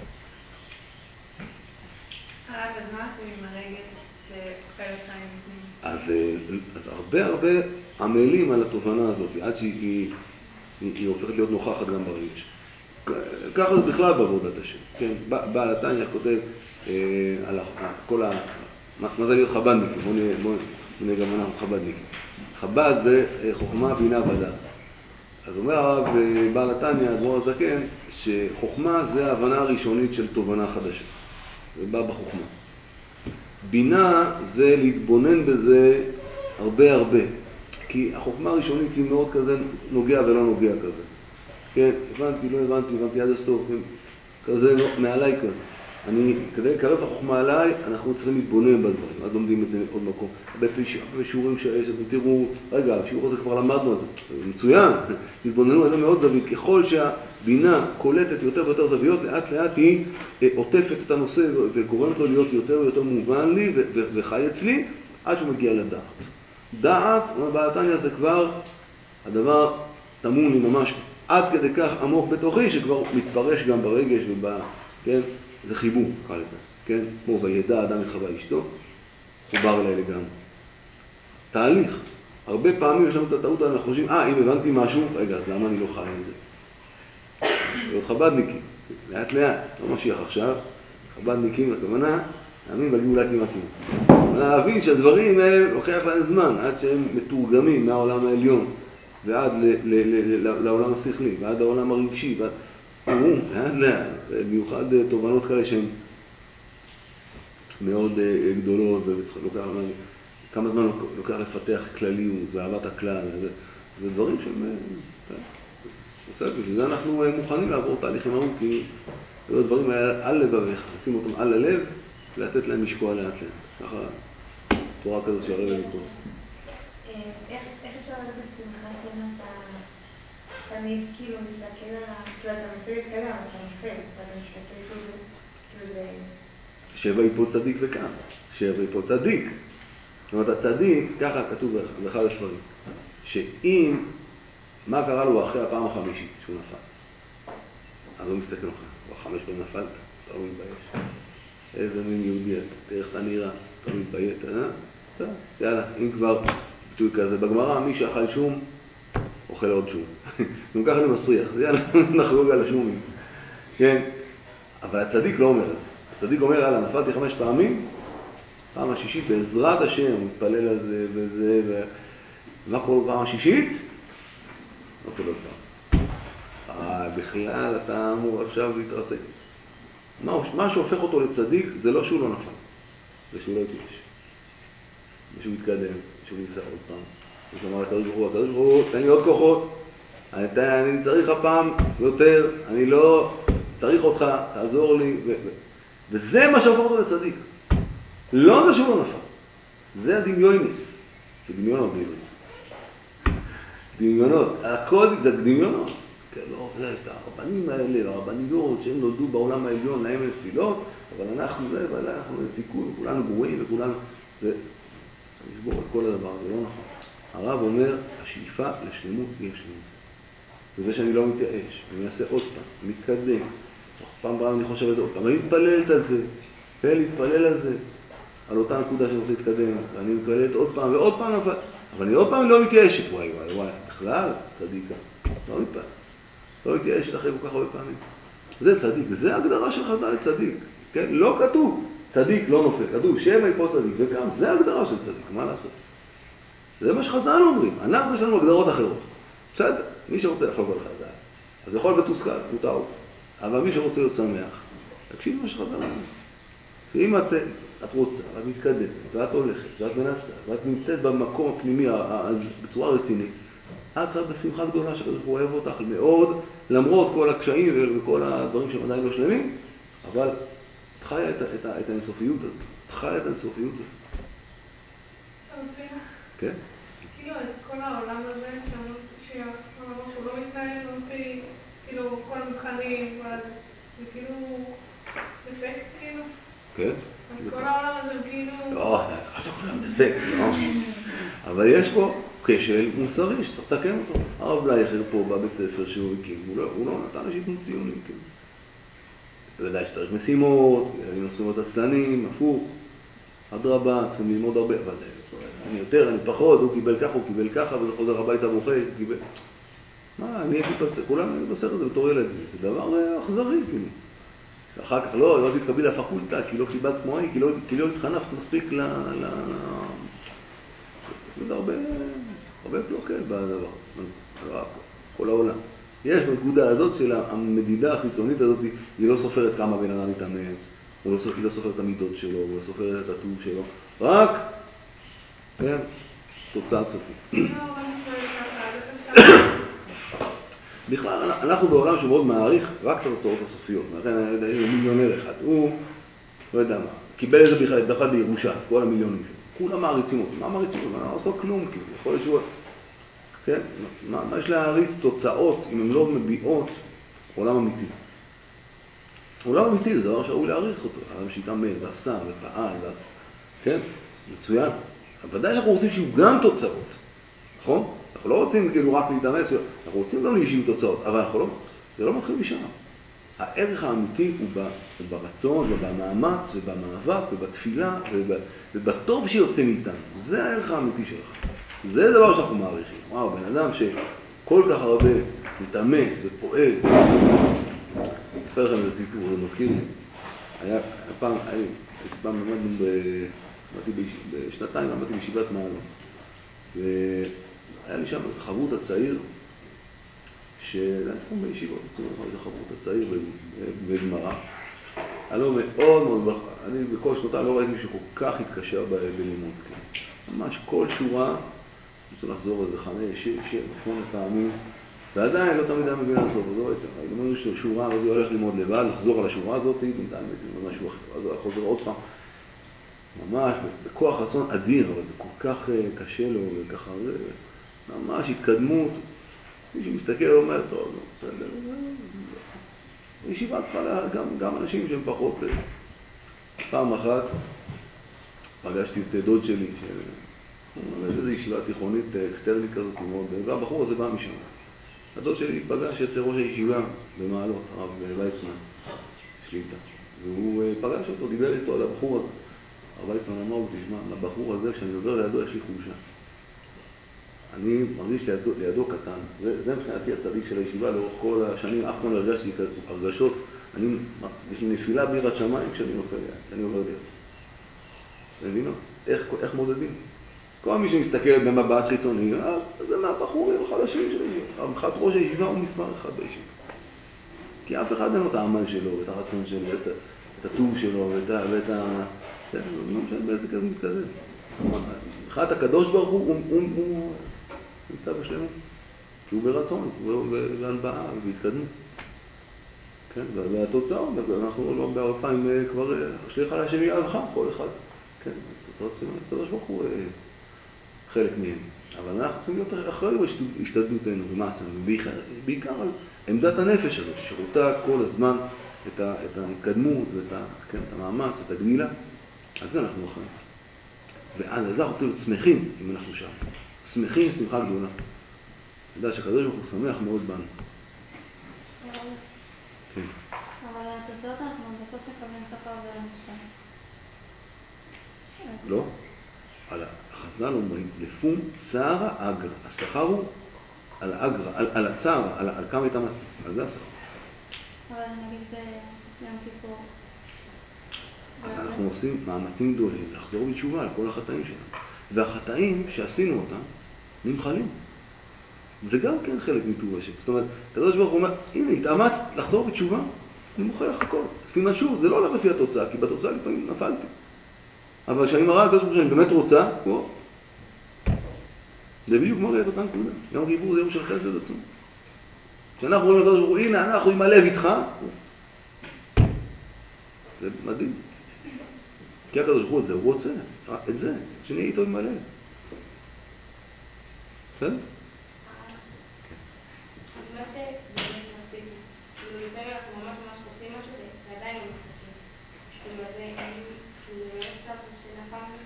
הרב, אז מה עשו עם הרגש שאוכל אותך עם לפנים? אז, אז הרבה הרבה עמלים על התובנה הזאת, עד שהיא היא, היא, היא הופכת להיות נוכחת גם ברגש. ככה זה בכלל בעבודת השם. כן? בעל התניא כותב אה, על כל ה... מה, מה זה להיות חב"דניקים? בואו נהיה, בוא נהיה גם אנחנו חב"דניקים. חב"ד זה חוכמה, בינה ודעת. אז אומר הרב בעל התניא, אדמו"ר הזקן, שחוכמה זה ההבנה הראשונית של תובנה חדשה. זה בא בחוכמה. בינה זה להתבונן בזה הרבה הרבה. כי החוכמה הראשונית היא מאוד כזה נוגע ולא נוגע כזה. כן, הבנתי, לא הבנתי, הבנתי עד הסוף, כזה מעליי כזה. אני, כדי לקרב את החוכמה עליי, אנחנו צריכים להתבונן בדברים, אז לומדים את זה עוד מקום. בשיעורים שיש, אתם תראו, רגע, בשיעור הזה כבר למדנו את זה, מצוין, תתבוננו על זה מאוד זווית, ככל שהבינה קולטת יותר ויותר זוויות, לאט לאט היא עוטפת את הנושא וגורמת לו להיות יותר ויותר מובן לי וחי אצלי, עד שהוא מגיע לדעת. דעת, בעל תניא זה כבר הדבר תמון לי ממש עד כדי כך עמוק בתוכי, שכבר מתפרש גם ברגש וב... כן? זה חיבור, קרא לזה, כן? כמו בידע אדם את חווה אשתו, חובר אליי לגמרי. תהליך. הרבה פעמים יש לנו את הטעות, אנחנו חושבים, אה, אם הבנתי משהו, רגע, אז למה אני לא חי את זה? להיות חבדניקים, לאט לאט, לא משיח עכשיו, חבדניקים, הכוונה, להאמין בגאולה כמעט. להבין שהדברים הם, לוקח להם זמן, עד שהם מתורגמים מהעולם העליון, ועד ל- ל- ל- לעולם השכלי, ועד לעולם הרגשי, ועד... לאט לאט, במיוחד תובנות כאלה שהן מאוד גדולות, ולוקח כמה זמן לוקח לפתח כלליות ואהבת הכלל, זה, זה דברים שהם... וזה אנחנו מוכנים לעבור תהליכים ארוכים, זה דברים על לבביך, לשים אותם על הלב, ולתת להם משקוע לאט לאט. ככה תורה כזאת שהרבא מקוץ. איך אפשר לדעת בשמחה שאם אתה תמיד כאילו מסתכל על ה... כאילו אתה מנסה להתקדם, אתה נופל, אתה מסתכל כאילו זה... שבע יפול צדיק וקם, שבע יפול צדיק. זאת אומרת, הצדיק, ככה כתוב באחד הספרים, שאם, מה קרה לו אחרי הפעם החמישית שהוא נפל? אז הוא מסתכל לך, הוא החמש פעמים נפלת, אתה לא מתבייש. איזה מין יהודי אתה, תראה איך אתה נראה, אתה לא מתבייש, אה? יאללה, אם כבר ביטוי כזה, בגמרא מי שאכל שום, אוכל עוד שום. גם ככה אני מסריח, אז יאללה, נחגוג על השומים. כן? אבל הצדיק לא אומר את זה. הצדיק אומר, יאללה, נפלתי חמש פעמים, פעם השישית, בעזרת השם, הוא מתפלל על זה וזה, ו... מה קורה פעם השישית? נופל עוד פעם. אה, בכלל אתה אמור עכשיו להתרסק. מה, מה שהופך אותו לצדיק, זה לא שהוא לא נפל, זה שהוא לא יתייאש. ושהוא יתקדם, שהוא ייסע עוד פעם. יש לומר לקדוש ברוך הוא, הקדוש ברוך הוא, תן לי עוד כוחות, אני, אני צריך הפעם יותר, אני לא צריך אותך, תעזור לי, ו... וזה מה שהופך אותו לצדיק. לא זה שהוא לא נפל, זה הדמיונס, זה דמיונות, דמיונות. דמיונות, הכל זה דמיונות. כן, לא, זה, את הרבנים האלה, הרבניות שהם נולדו בעולם העליון, להם אין תפילות, אבל אנחנו זה, ואנחנו נציקו, וכולנו גרועים, וכולנו... זה, צריך לשבור את כל הדבר, זה לא נכון. הרב אומר, השאיפה לשלמות היא השלמות. וזה שאני לא מתייאש, אני אעשה עוד פעם, מתקדם. פעם הבאה אני חושב על זה עוד פעם, אני מתפללת על זה, כן, להתפלל על זה, על אותה נקודה שאני רוצה להתקדם, ואני מתפללת עוד פעם ועוד פעם, אבל, אבל אני עוד פעם לא מתייאשת, וואי וואי וואי, בכלל, צדיקה, לא מתפלל, לא מתייאשת אחרי כל כך הרבה פעמים. זה צדיק, זה ההגדרה של חז"ל לצדיק, כן, לא כתוב, צדיק לא נופל, כתוב שבע יפול צדיק, וגם זה ההגדרה של צדיק, מה לעשות? זה מה שחז"ל אומרים, אנחנו יש לנו הגדרות אחרות, בסדר, מי שרוצה לחלוק על חז"ל, אז יכול בתוסכל, מותר, אבל מי שרוצה להיות שמח, תקשיב מה שחז"ל אומרים. שאם את, את רוצה, ואת מתקדמת, ואת הולכת, ואת מנסה, ואת נמצאת במקום הפנימי בצורה רצינית, את צריכה בשמחה גדולה שהקדוש ברוך הוא אוהב אותך מאוד, למרות כל הקשיים וכל הדברים שהם עדיין לא שלמים, אבל את חיה את, את, את האינסופיות הזאת. את חיה את האינסופיות הזאת. שרוצה? כן? כאילו, את כל העולם הזה, שאמרו שהוא לא מתנהל, לא מפי, כאילו, כל המבחנים, זה כאילו דפקט, כאילו. כן? אז כל העולם הזה הוא כאילו... לא, אתה יכול להיות דפקט, לא? אבל יש פה כשל מוסרי שצריך לתקן אותו. הרב בלייכר פה בבית ספר שהוא הקים, הוא לא, הוא לא נתן לשיתנו ציונים, כאילו. בוודאי שצריך משימות, ילדים צריכים להיות עצלנים, הפוך, אדרבה, צריכים ללמוד הרבה, אבל אני יותר, אני פחות, הוא קיבל ככה, הוא קיבל ככה, וזה חוזר הביתה בוכה, הוא קיבל... מה, אני הייתי בסדר, כולם הייתי בסדר, זה בתור ילדים, זה דבר אכזרי, כאילו. ואחר כך לא, לא תתקבי לפקולטה, כי לא קיבלת כמו היא, כי לא, כי לא התחנפת מספיק ל... ל... זה הרבה, הרבה קלוקל בדבר הזה, כל העולם. יש בנקודה הזאת של המדידה החיצונית הזאת, היא לא סופרת כמה בן אדם מתאמץ, היא לא סופרת את המידות שלו, היא לא סופרת את הטוב שלו, רק, כן, תוצאה סופית. בכלל, אנחנו בעולם שמאוד מעריך רק את התוצאות הסופיות. לכן, איזה מיליונר אחד, הוא, לא יודע מה, קיבל את זה בכלל, בכלל בירושה, כל המיליונים שלו. כולם מעריצים אותו. מה מעריצים אותו? לא עושה כלום, כאילו, יכול להיות שהוא... כן? מה, מה יש להעריץ תוצאות אם הן לא מביעות עולם אמיתי? עולם אמיתי זה דבר שראוי להעריך אותו. האדם שהתאמץ ועשה ופעל, ועשה... כן? מצוין. ודאי שאנחנו רוצים שיהיו גם תוצאות, נכון? אנחנו לא רוצים כאילו רק להתאמץ, אנחנו רוצים גם להשיב תוצאות, אבל אנחנו לא, זה לא מתחיל משם. הערך האמיתי הוא ברצון ובמאמץ ובמאבק ובתפילה ובטוב שיוצא מאיתנו. זה הערך האמיתי שלך. זה דבר שאנחנו מעריכים. וואו, בן אדם שכל כך הרבה מתאמץ ופועל. אספר לכם איזה סיפור, זה מזכיר לי. היה פעם, הייתי פעם למדנו ב... בשנתיים למדתי בישיבת מעלות. והיה לי שם איזה חברות הצעיר, שזה היה בישיבות, איזה חברות הצעיר בגמרא. היה לו מאוד מאוד, אני בכל שנותיי לא ראיתי מישהו כל כך התקשר בלימוד. ממש כל שורה, רוצה לחזור איזה חמש, שש, שבע, שמונה פעמים, ועדיין לא תמיד היה מבין לסוף, אז לא הייתה. היינו שיש לו שורה, אז הוא הולך ללמוד לבד, לחזור על השורה הזאת, בינתיים ללמוד משהו אחר, אז הוא חוזר עוד פעם. ממש, בכוח רצון אדיר, אבל כל כך קשה לו, וככה, ממש התקדמות. מי שמסתכל אומר, טוב, ישיבה צריכה גם, גם אנשים שהם פחות. פעם אחת פגשתי את דוד שלי, שהוא איזו ישיבה תיכונית אקסטרנית כזאת, והבחור הזה בא משם. הדוד שלי פגש את ראש הישיבה במעלות, הרב ויצמן, שליטה. והוא פגש אותו, דיבר איתו על הבחור הזה. הרב ויצמן אמר לו, תשמע, הבחור הזה, כשאני עובר לידו, יש לי חולשה. אני מרגיש לידו, לידו קטן. זה, זה מבחינתי הצדיק של הישיבה לאורך כל השנים, אף פעם לא הרגשתי הרגשות. אני, יש לי נפילה בירת שמיים כשאני נופל, כשאני עובר לידו. אתם מבינות? איך, איך מודדים? כל מי שמסתכל במבט חיצוני, זה מהבחורים החלשים של הישיבה. מבחינת ראש הישיבה הוא מספר אחד בישיבה. כי אף אחד אין לו את העמל שלו, ואת הרצון שלו, ואת, את הטוב שלו, ואת ה... ואת ה... זה לא משנה באיזה כזה מתקדם. מבחינת הקדוש ברוך הוא, הוא, הוא, הוא נמצא בשלמות. כי הוא ברצון, הוא בהנבעה ובהתקדמות. כן, והתוצאות, אנחנו לא באלפיים כבר שליחה להשם יאהבך, כל אחד. כן, הקדוש ברוך הוא חלק מהם. אבל אנחנו צריכים להיות אחראים בהשתדלותנו ומעשינו, בעיקר על עמדת הנפש הזאת, שרוצה כל הזמן את, ה, את ההתקדמות ואת ה, כן, את המאמץ, את הגדילה. על זה אנחנו אחראים. ועל זה אנחנו עושים שמחים אם אנחנו שם. שמחים, שמחה גדולה. אתה יודע שהקדוש ברוך הוא שמח מאוד בנו. כן. אבל התוצאות אנחנו בסוף מקבלים שכר ולמשפט. לא. על החז"ל אומרים, לפום צער האגרא. השכר הוא על האגרא, על, על הצער, על, על כמה התאמצת. על זה השכר. אבל נגיד ביום כיפור. אז אנחנו עושים מאמצים גדולים לחזור בתשובה על כל החטאים שלנו. והחטאים שעשינו אותם נמחלים. זה גם כן חלק מטוב השם. זאת אומרת, הקדוש ברוך הוא אומר, הנה, התאמצת לחזור בתשובה, אני מוחל לך הכל. סימן שוב, זה לא הולך לפי התוצאה, כי בתוצאה לפעמים נפלתי. אבל כשאני מראה הקדוש ברוך הוא שאני באמת רוצה, או, זה בדיוק מראה את אותה נקודה. יום כיפור זה יום של חסד עצום. כשאנחנו רואים לקדוש ברוך הוא, הנה, אנחנו עם הלב איתך, זה מדהים. כי הקדוש ברוך הוא זה, הוא רוצה, את זה, שנהיה איתו עם הלב. כן? מה שבאמת רציתי, כאילו לפעמים אנחנו ממש ממש רוצים משהו ועדיין לא מצליחים. כאילו אז אין, כאילו באמת עכשיו שנפלנו.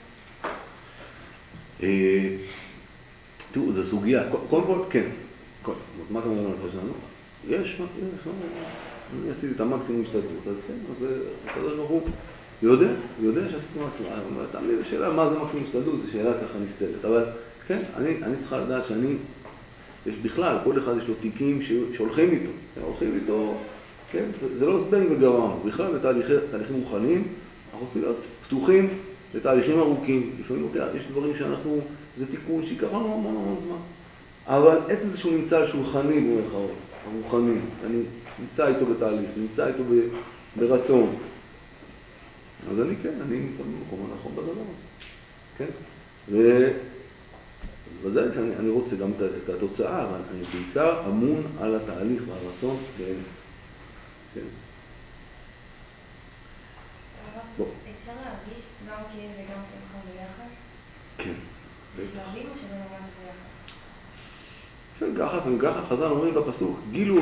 תראו, זו סוגיה, קודם כל, כן. מה כמה דברים אנחנו שלנו? יש, יש, אני עשיתי את המקסימום השתדלות, אז כן, אז הקדוש ברוך הוא יודע, יודע שעשיתי מקסימום. תמיד השאלה מה זה מקסימום השתדלות, זו שאלה ככה נסתרת, אבל כן, אני צריכה לדעת שאני, יש בכלל, כל אחד יש לו תיקים שהולכים איתו, הולכים איתו, כן, זה לא זבנג וגמרנו, בכלל בתהליכים רוחניים, אנחנו צריכים להיות פתוחים לתהליכים ארוכים, לפעמים יש דברים שאנחנו, זה תיקון שיקח לנו המון המון זמן, אבל עצם זה שהוא נמצא על שולחני במרכאות, הרוחני, אני נמצא איתו בתהליך, נמצא איתו ברצון, אז אני כן, אני נמצא במקום הנכון בדבר הזה, כן, ו... ודאי שאני אני רוצה גם את התוצאה, אבל אני בעיקר אמון על התהליך והרצון. כן. אפשר להרגיש גם כאב וגם שמחה ביחד? כן. זה שלבים או שזה ממש ביחד? ככה וככה חז"ל אומרים בפסוק,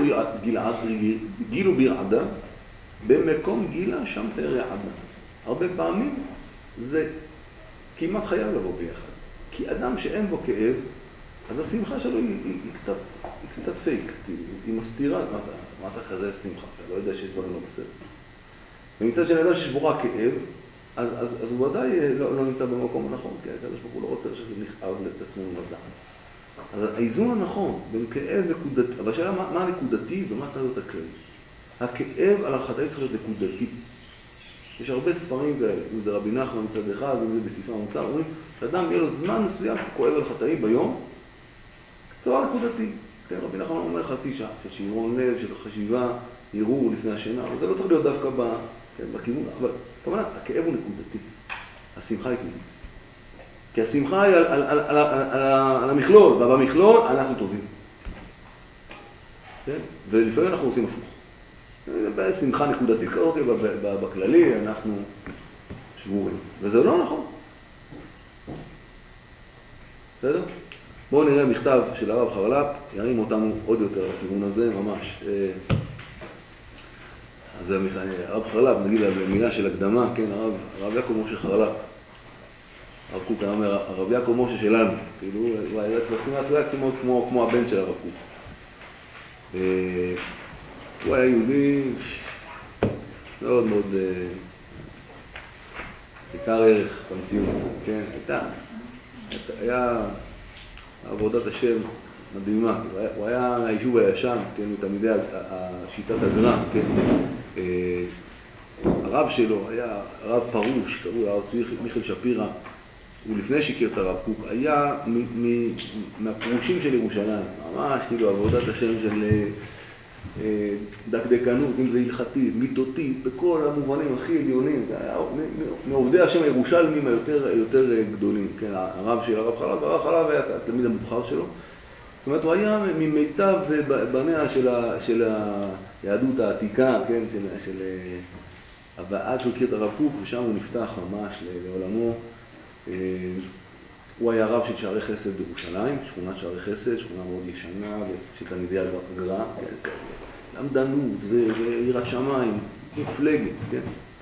גילו ברעדה, במקום גילה שם תרעדה. הרבה פעמים זה כמעט חייב לבוא ביחד. כי אדם שאין בו כאב, אז השמחה שלו היא, היא, היא, קצת, היא קצת פייק, היא, היא מסתירה. מה אתה, מה אתה כזה שמחה? אתה לא יודע שיש דברים לא בסדר. ומצד שאני יודע שיש בו רק כאב, אז, אז, אז הוא ודאי לא, לא נמצא במקום הנכון, כי הקדוש ברוך הוא לא רוצה שנכאב את עצמנו לדעת. אז האיזון הנכון בין כאב נקודתי, אבל השאלה מה, מה נקודתי ומה צריך להיות הכללי. הכאב על החטאים צריך להיות נקודתי. יש הרבה ספרים כאלה, אם זה רבי נחמן מצד אחד, אם זה בספרי המוסר, אומרים שאדם יהיה לו זמן מסוים שכואב על החטאים ביום, דבר נקודתי. כן, רבי נחמן אומר חצי שעה, של שירון לב, של חשיבה, ערעור לפני השינה, אבל זה לא צריך להיות דווקא ב, כן, בכיוון, אבל כמובן, הכאב הוא נקודתי, השמחה היא תמידית. כי השמחה היא על, על, על, על, על, על, על המכלול, ובמכלול אנחנו טובים. כן? ולפעמים אנחנו עושים הפוך. בשמחה נקודתית כזאת, בכללי אנחנו שבורים. וזה לא נכון. בסדר? בואו נראה מכתב של הרב חרל"פ, ירים אותנו עוד יותר לכיוון הזה, ממש. אז הרב חרל"פ, נגיד במילה של הקדמה, כן, הרב, הרב יעקב משה חרל"פ. הרב קוק היה אומר, הרב יעקב משה שלנו, כאילו, הוא היה כמו, כמו, כמו הבן של הרב קוק. הוא היה יהודי מאוד מאוד עיקר ערך במציאות, כן, הייתה, היה עבודת השם מדהימה, הוא היה מהיישוב הישן, כן, מתלמידי שיטת הגר"א, כן, הרב שלו היה רב פרוש, קראו הרב מיכאל שפירא, הוא לפני שהכיר את הרב קוק, היה מהפרושים של ירושלים, ממש כאילו עבודת השם של דקדקנות, אם זה הלכתית, מידותית, בכל המובנים הכי עליונים, מעובדי השם הירושלמים היותר יותר גדולים, כן, הרב של הרב חרל"פ, הרב חרל"פ היה התלמיד המובחר שלו, זאת אומרת, הוא היה ממיטב בניה של, ה, של היהדות העתיקה, כן, של, של עד שהוא הכיר את הרב קוק, ושם הוא נפתח ממש לעולמו. הוא היה רב של שערי חסד בירושלים, שכונת שערי חסד, שכונה מאוד ישנה, של תלמידי הגר"א, כן, למדנות ויראת שמיים, מופלגת, כן.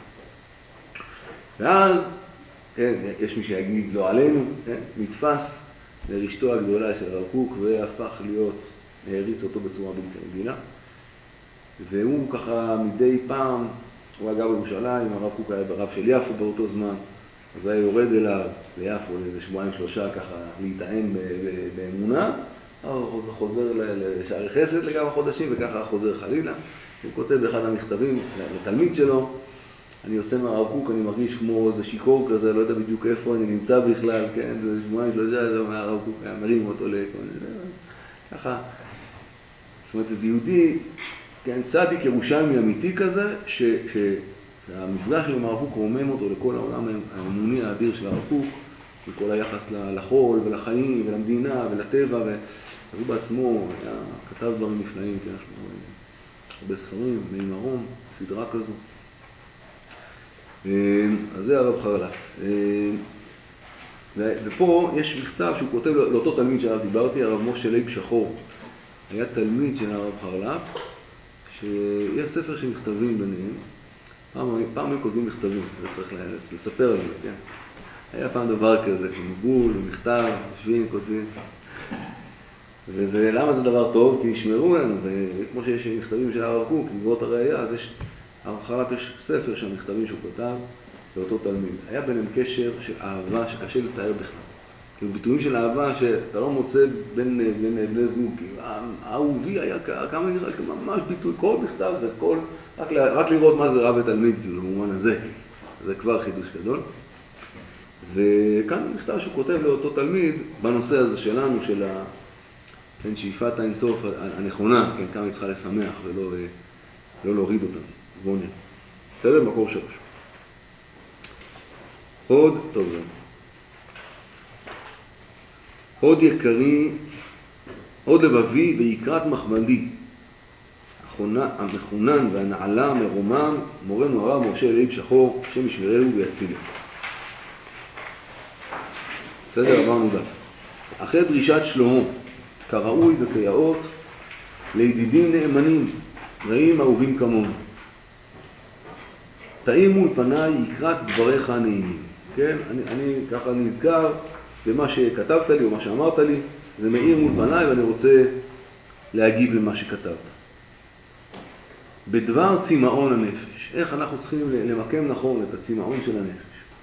ואז, כן, יש מי שיגיד לא עלינו, כן, נתפס לרשתו הגדולה של הרב קוק, והפך להיות, להריץ אותו בצורה בלתי רגילה. והוא ככה מדי פעם, הוא היה גר בירושלים, הרב קוק היה ברב של יפו באותו זמן, אז הוא היה יורד אליו ליפו לאיזה שבועיים שלושה ככה להיטען באמונה, הוא חוזר לשערי חסד לכמה חודשים וככה חוזר חלילה. הוא כותב באחד המכתבים לתלמיד שלו, אני עושה מהרב קוק, אני מרגיש כמו איזה שיקור כזה, לא יודע בדיוק איפה אני נמצא בכלל, כן, זה שבועיים שלושה, זה מהרב קוק, היה מרים אותו לכל, ככה. זאת אומרת, איזה יהודי, כן, צדיק ירושלמי אמיתי כזה, ש... המפגש שלו עם הרב קוק רומם אותו לכל העולם האמוני האדיר של הרב קוק, וכל היחס לחול ולחיים ולמדינה ולטבע, והוא בעצמו היה, כתב דברים נפלאים, כן, הרבה ספרים, מי מרום, סדרה כזו. אז זה הרב חרל"פ. ופה יש מכתב שהוא כותב לאותו תלמיד שעליו דיברתי, הרב משה לייב שחור. היה תלמיד של הרב חרל"פ, שיש ספר של מכתבים ביניהם, פעם, פעם הם כותבים מכתבים, זה צריך לספר על זה, כן? היה פעם דבר כזה, מבול, מכתב, יושבים, כותבים. וזה, למה זה דבר טוב? כי ישמרו לנו, וכמו שיש מכתבים של הרב קוק, לגבות הראייה, אז יש, הרב חרל"פ יש ספר של מכתבים שהוא כותב לאותו תלמיד. היה ביניהם קשר של אהבה שקשה לתאר בכלל. כאילו ביטויים של אהבה שאתה לא מוצא בין, בין בני זוג. האהובי היה כמה נראה, ממש ביטוי, כל מכתב זה כל, רק, רק לראות מה זה רב ותלמיד, כאילו, במובן הזה. זה כבר חידוש גדול. וכאן מכתב שהוא כותב לאותו תלמיד בנושא הזה שלנו, של ה, כן, שאיפת האינסוף הנכונה, כן, כמה היא צריכה לשמח ולא לא להוריד אותנו. בואו נראה. בסדר? מקור שלוש. עוד, טוב זה. עוד יקרי, עוד לבבי ויקרת מחמדי, המחונן והנעלה מרומם, מורנו הרב משה אליב שחור, השם ישמרהו ויצילנו. בסדר, עברנו דף. אחרי דרישת שלמה, כראוי וכיאות, לידידים נאמנים, רעים אהובים כמונו. תאיר מול פניי יקרת דבריך הנעימים. כן? אני, אני ככה נזכר במה שכתבת לי או מה שאמרת לי, זה מאיר מול פניי ואני רוצה להגיב למה שכתבת. בדבר צמאון הנפש, איך אנחנו צריכים למקם נכון את הצמאון של הנפש.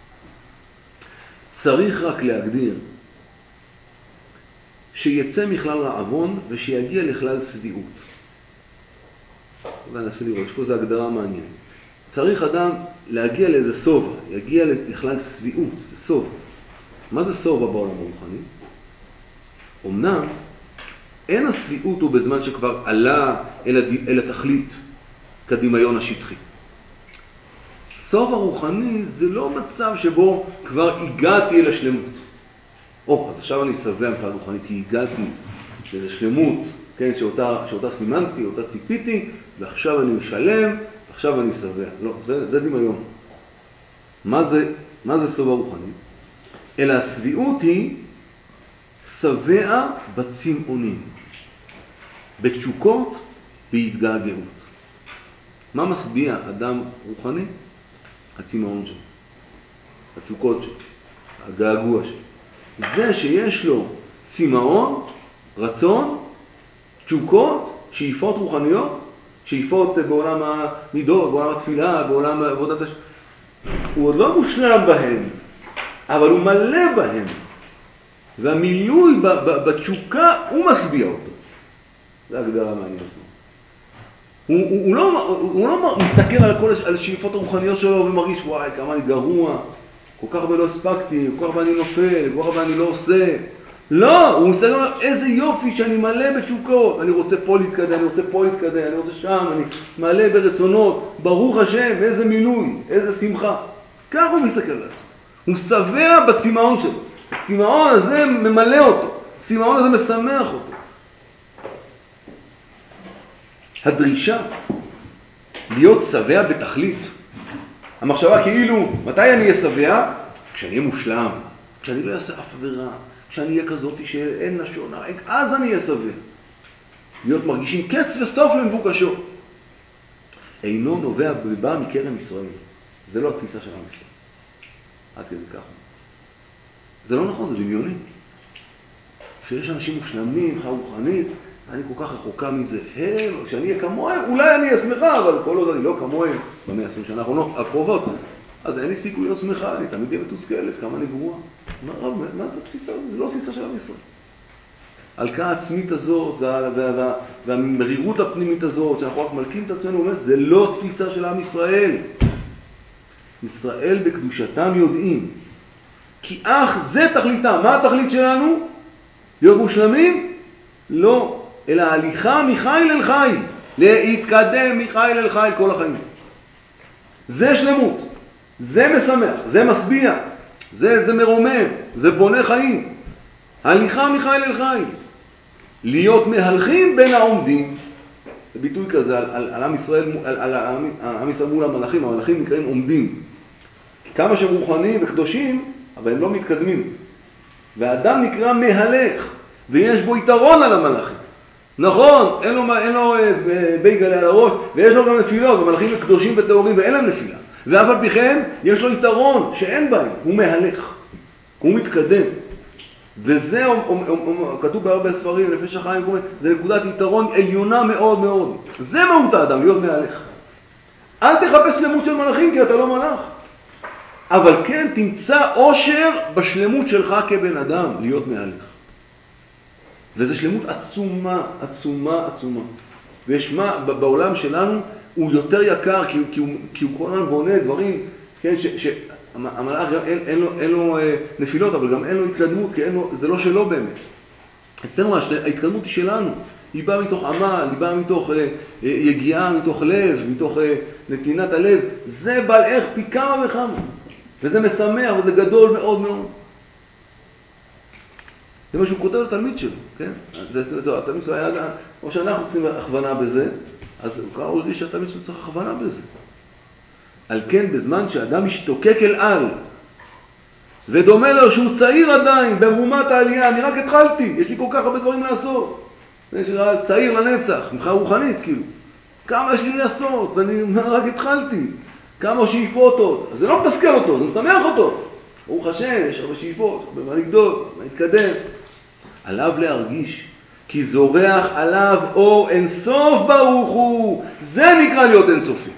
צריך רק להגדיר שיצא מכלל רעבון ושיגיע לכלל שביעות. אולי ננסה לראות, פה זו הגדרה מעניינת. צריך אדם להגיע לאיזה סובה, יגיע לכלל שביעות, סובה. מה זה סובה בעולם הרוחני? אמנם אין השביעות הוא בזמן שכבר עלה אל, הד... אל התכלית כדמיון השטחי. סובה רוחני זה לא מצב שבו כבר הגעתי אל השלמות. או, אז עכשיו אני שבע מבחינה רוחנית, כי הגעתי לאיזו שלמות, כן, שאותה, שאותה סימנתי, אותה ציפיתי, ועכשיו אני משלם, עכשיו אני שבע. לא, זה, זה דמיון. מה זה, מה זה סובה רוחנית? אלא השביעות היא שבע בצמאונים, בתשוקות, בהתגעגעות. מה משביע אדם רוחני? הצמאון שלו, התשוקות שלו, הגעגוע שלו. זה שיש לו צמאון, רצון, תשוקות, שאיפות רוחניות, שאיפות בעולם המידות, בעולם התפילה, בעולם עבודת הש... הוא עוד לא מושלם בהם, אבל הוא מלא בהם. והמילוי בתשוקה הוא משביע אותו. זה הגדרה מעניינת. הוא, הוא, הוא, לא, הוא לא מסתכל על כל על השאיפות הרוחניות שלו ומרגיש, וואי, כמה אני גרוע, כל כך הרבה לא הספקתי, כל כך הרבה אני נופל, כל כך הרבה אני לא עושה. לא, הוא מסתכל על איזה יופי שאני מלא בתשוקות. אני רוצה פה להתקדם, אני רוצה פה להתקדם, אני רוצה שם, אני מלא ברצונות. ברוך השם, איזה מילוי, איזה שמחה. כך הוא מסתכל על עצמו. הוא שבע בצמאון שלו. הצמאון הזה ממלא אותו. הצמאון הזה משמח אותו. הדרישה להיות שבע בתכלית. המחשבה כאילו, מתי אני אהיה שבע? כשאני אהיה מושלם, כשאני לא אעשה אף עבירה, כשאני אהיה כזאת שאין לשון הרג, אז אני אהיה שבע. להיות מרגישים קץ וסוף למבוקשו. אינו נובע ובא מקרם ישראל. זה לא התפיסה של עם ישראל. עד כדי ככה. זה לא נכון, זה דמיוני. כשיש אנשים מושלמים, רוחנית, אני כל כך רחוקה מזה. הם, כשאני אהיה כמוהם, אולי אני אהיה שמחה, אבל כל עוד אני לא כמוהם, במאה עשרים שנה הקרובות, אז אין לי סיכוי להיות שמחה, אני תמיד אהיה מתוסכלת, כמה אני גרועה. מה, מה זה התפיסה? זה לא תפיסה של עם ישראל. ההלקאה העצמית הזאת, וה, וה, וה, והמרירות הפנימית הזאת, שאנחנו רק מלכים את עצמנו, באמת, זה לא תפיסה של עם ישראל. ישראל בקדושתם יודעים. כי אך זה תכליתם. מה התכלית שלנו? להיות מושלמים? לא. אלא הליכה מחיל אל חיל. להתקדם מחיל אל חיל כל החיים. זה שלמות. זה משמח. זה משביע. זה, זה מרומם. זה בונה חיים. הליכה מחיל אל חיל. להיות מהלכים בין העומדים. זה ביטוי כזה על, על, על עם ישראל, על, על העם, העם ישראל מול המלאכים. המלאכים נקראים עומדים. כמה שהם רוחניים וקדושים, אבל הם לא מתקדמים. והאדם נקרא מהלך, ויש בו יתרון על המלאכים. נכון, אין לו, אין לו בייגלה על הראש, ויש לו גם נפילות, המלאכים קדושים וטהורים ואין להם נפילה. ואף על פי כן, יש לו יתרון שאין בהם, הוא מהלך, הוא מתקדם. וזה כתוב בהרבה ספרים, נפש החיים, זה נקודת יתרון עליונה מאוד מאוד. זה מהות האדם, להיות מהלך. אל תחפש שלמות של מלאכים, כי אתה לא מלאך. אבל כן תמצא אושר בשלמות שלך כבן אדם, להיות מהלך. וזו שלמות עצומה, עצומה, עצומה. ויש מה, בעולם שלנו הוא יותר יקר, כי, כי, הוא, כי הוא כל הזמן בונה דברים, כן, שהמלאך גם אין, אין לו, אין לו אה, נפילות, אבל גם אין לו התקדמות, כי אין לו, זה לא שלו באמת. אצלנו ההתקדמות היא שלנו. היא באה מתוך עמל, היא באה מתוך אה, יגיעה, מתוך לב, מתוך אה, נתינת הלב. זה בעל ערך פי כמה וכמה. וזה משמח, וזה גדול מאוד מאוד. זה מה שהוא כותב לתלמיד שלו, כן? זה, זה, התלמיד שלו היה, כמו שאנחנו צריכים הכוונה בזה, אז הוא כבר הרגיש שהתלמיד שלו צריך הכוונה בזה. על כן, בזמן שאדם משתוקק אל על, ודומה לו שהוא צעיר עדיין, במרומת העלייה, אני רק התחלתי, יש לי כל כך הרבה דברים לעשות. יש לי צעיר לנצח, מבחינה רוחנית, כאילו. כמה יש לי לעשות, ואני רק התחלתי. כמה שאיפות עוד. אז זה לא מתסכל אותו, זה משמח אותו. ברוך השם, יש הרבה שאיפות, הרבה מה לגדול, מה להתקדם. עליו להרגיש, כי זורח עליו אור אינסוף ברוך הוא. זה נקרא להיות אינסופי.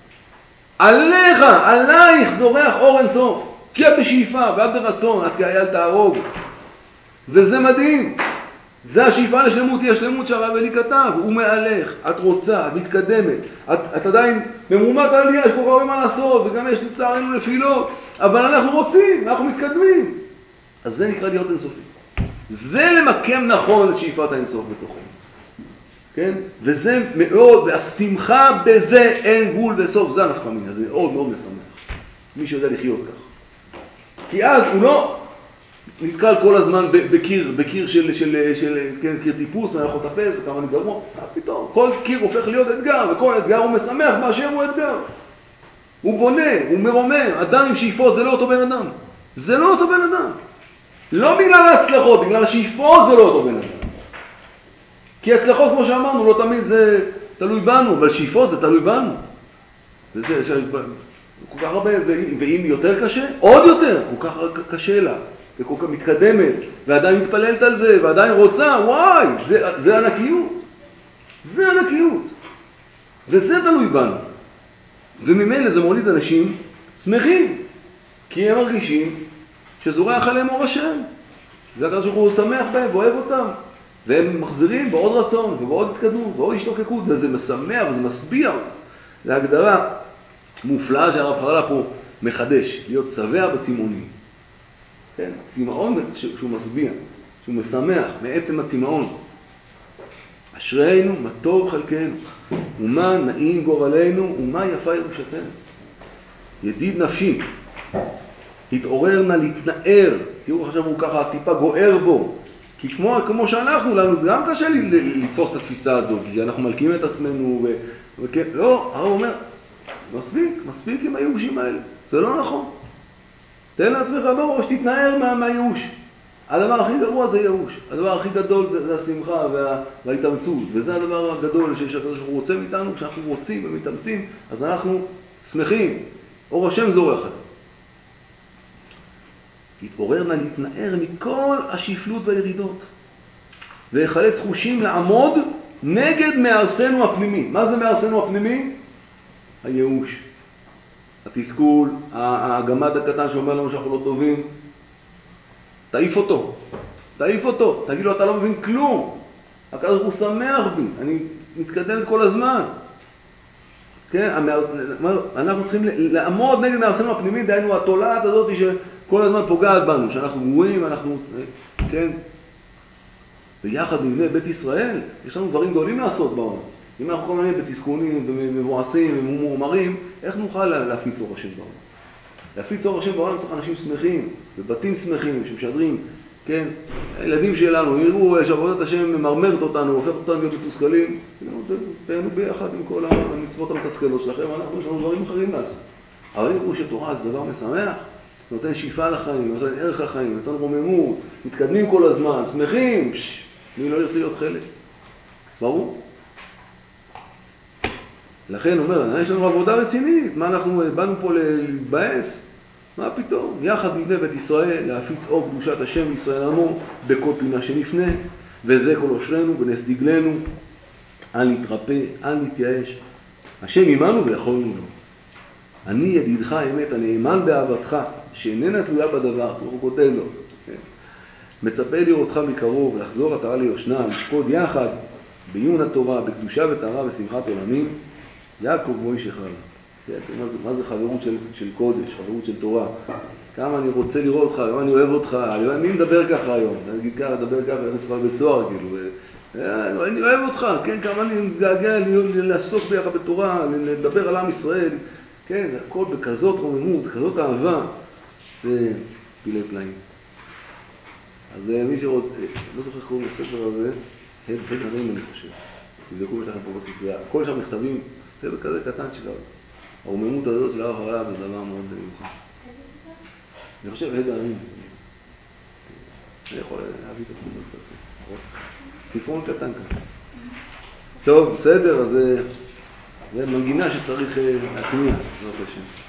עליך, עלייך זורח אור אינסוף. כי את בשאיפה ואת ברצון, את כאייל תהרוג. וזה מדהים. זה השאיפה לשלמות, היא השלמות שהרב אלי כתב. הוא מעלך, את רוצה, את מתקדמת. את, את עדיין ממרומת העלייה, יש כל כך הרבה מה לעשות, וגם יש לצערנו נפילות. אבל אנחנו רוצים, אנחנו מתקדמים. אז זה נקרא להיות אינסופי. זה למקם נכון את שאיפת האינסוף בתוכו. כן? וזה מאוד, והשמחה בזה אין גבול וסוף. זה הנפקא מינה, זה מאוד מאוד משמח. מי שיודע לחיות כך. כי אז הוא לא נתקל כל הזמן בקיר, בקיר של, של, של, כן, קיר טיפוס, מה יכול לטפס וכמה אני גרוע. פתאום, כל קיר הופך להיות אתגר, וכל אתגר הוא משמח באשר הוא אתגר. הוא בונה, הוא מרומם. אדם עם שאיפות זה לא אותו בן אדם. זה לא אותו בן אדם. לא בגלל ההצלחות, בגלל השאיפות זה לא אותו בן אדם. כי הצלחות, כמו שאמרנו, לא תמיד זה תלוי בנו, אבל שאיפות זה תלוי בנו. וזה, זה, כל כך הרבה, ואם יותר קשה, עוד יותר, כל כך קשה לה, וכל כך מתקדמת, ועדיין מתפללת על זה, ועדיין רוצה, וואי, זה, זה ענקיות. זה ענקיות. וזה תלוי בנו. וממילא זה מוליד אנשים שמחים, כי הם מרגישים שזורח עליהם אור השם. והקדוש ברוך הוא שמח בהם ואוהב אותם. והם מחזירים בעוד רצון, ובעוד התקדמות, בעוד השתוקקות, וזה משמח וזה משביע. זה הגדרה מופלאה שהרב חרלה פה מחדש, להיות שבע בצמאונים. כן, צמאון שהוא משביע, שהוא משמח מעצם הצמאון. אשרינו, מה טוב חלקנו, ומה נעים גורלנו, ומה יפה ירושתנו. ידיד נפשי, התעורר נא להתנער. תראו, עכשיו הוא ככה טיפה גוער בו. כי כמו, כמו שאנחנו, לנו זה גם קשה לתפוס את התפיסה הזו, כי אנחנו מלכים את עצמנו, ו... וכן, לא, הרב אומר, מספיק, מספיק עם הייאושים האלה. זה לא נכון. תן לעצמך בראש, תתנער מה, מהייאוש. הדבר הכי גרוע זה ייאוש. הדבר הכי גדול זה, זה השמחה וה, וההתאמצות. וזה הדבר הגדול שהקדוש ברוך הוא רוצה מאיתנו, כשאנחנו רוצים ומתאמצים, אז אנחנו שמחים. אור השם זורח. התעורר נא להתנער מכל השפלות והירידות. והחלץ חושים לעמוד נגד מהרסנו הפנימי. מה זה מהרסנו הפנימי? הייאוש. התסכול, הגמד הקטן שאומר לנו שאנחנו לא טובים. תעיף אותו. תעיף אותו. תגיד לו, אתה לא מבין כלום. הקדוש ברוך הוא שמח בי. אני מתקדמת כל הזמן. כן? אנחנו צריכים לעמוד נגד מהרסנו הפנימי, דהיינו התולעת הזאת שכל הזמן פוגעת בנו, שאנחנו גרועים, אנחנו, כן? ביחד נבנה בית ישראל, יש לנו דברים גדולים לעשות בעולם. אם אנחנו כל מיני בתסכונים ומבועסים ומומרים, איך נוכל להפיץ אור השם בעולם? להפיץ אור השם בעולם צריך אנשים שמחים, בבתים שמחים, שמשדרים, כן? הילדים שלנו, יראו שעבודת השם ממרמרת אותנו, הופך אותנו להיות מתוסכלים, תהנו ביחד עם כל המצוות המתסכלות שלכם, אנחנו יש לנו דברים אחרים לעשות. אבל יראו שתורה זה דבר משמח, נותן שאיפה לחיים, נותן ערך לחיים, נותן רוממות, מתקדמים כל הזמן, שמחים, פש, מי לא ירצה להיות חלק? ברור? לכן אומר, יש לנו עבודה רצינית, מה אנחנו באנו פה להתבאס? מה פתאום? יחד נבנה בית ישראל, להפיץ אור קדושת השם לישראל עמו, בכל פינה שנפנה, וזה כל אושרנו, בנס דגלנו, אל נתרפא, אל נתייאש. השם עמנו ויכולנו לו. אני ידידך האמת, הנאמן באהבתך, שאיננה תלויה בדבר, הוא כותב לו. כן? מצפה לראותך מקרוב, לחזור עטרה ליושנה, לשקוד יחד, בעיון התורה, בקדושה וטהרה ושמחת עולמים, יעקב מוישה חלה. כן? מה זה, מה זה חברות של, של קודש, חברות של תורה? כמה אני רוצה לראות אותך, כמה אני אוהב אותך, מי מדבר ככה היום? אני אגיד ככה, מדבר ככה, אני צריך בית סוהר, כאילו. אני אוהב אותך, כן? כמה אני מגעגע לעסוק ביחד בתורה, לדבר על עם ישראל, כן? הכל בכזאת רוממות, בכזאת אהבה, זה פילי פלאים. אז מי שרוצה, לא זוכר קוראים לספר הזה, הד ונרים אני חושב. תבדקו מתחת פה בספרייה. כל שם מכתבים, זה בכזה קטן שלנו. הרוממות הזאת של הרב הרב זה דבר מאוד מיוחד. אני חושב הד ונרים. אני יכול להביא את עצמי קצת. ספרון קטן כזה. טוב, בסדר, אז זה מנגינה שצריך להטמיע, לא חשוב.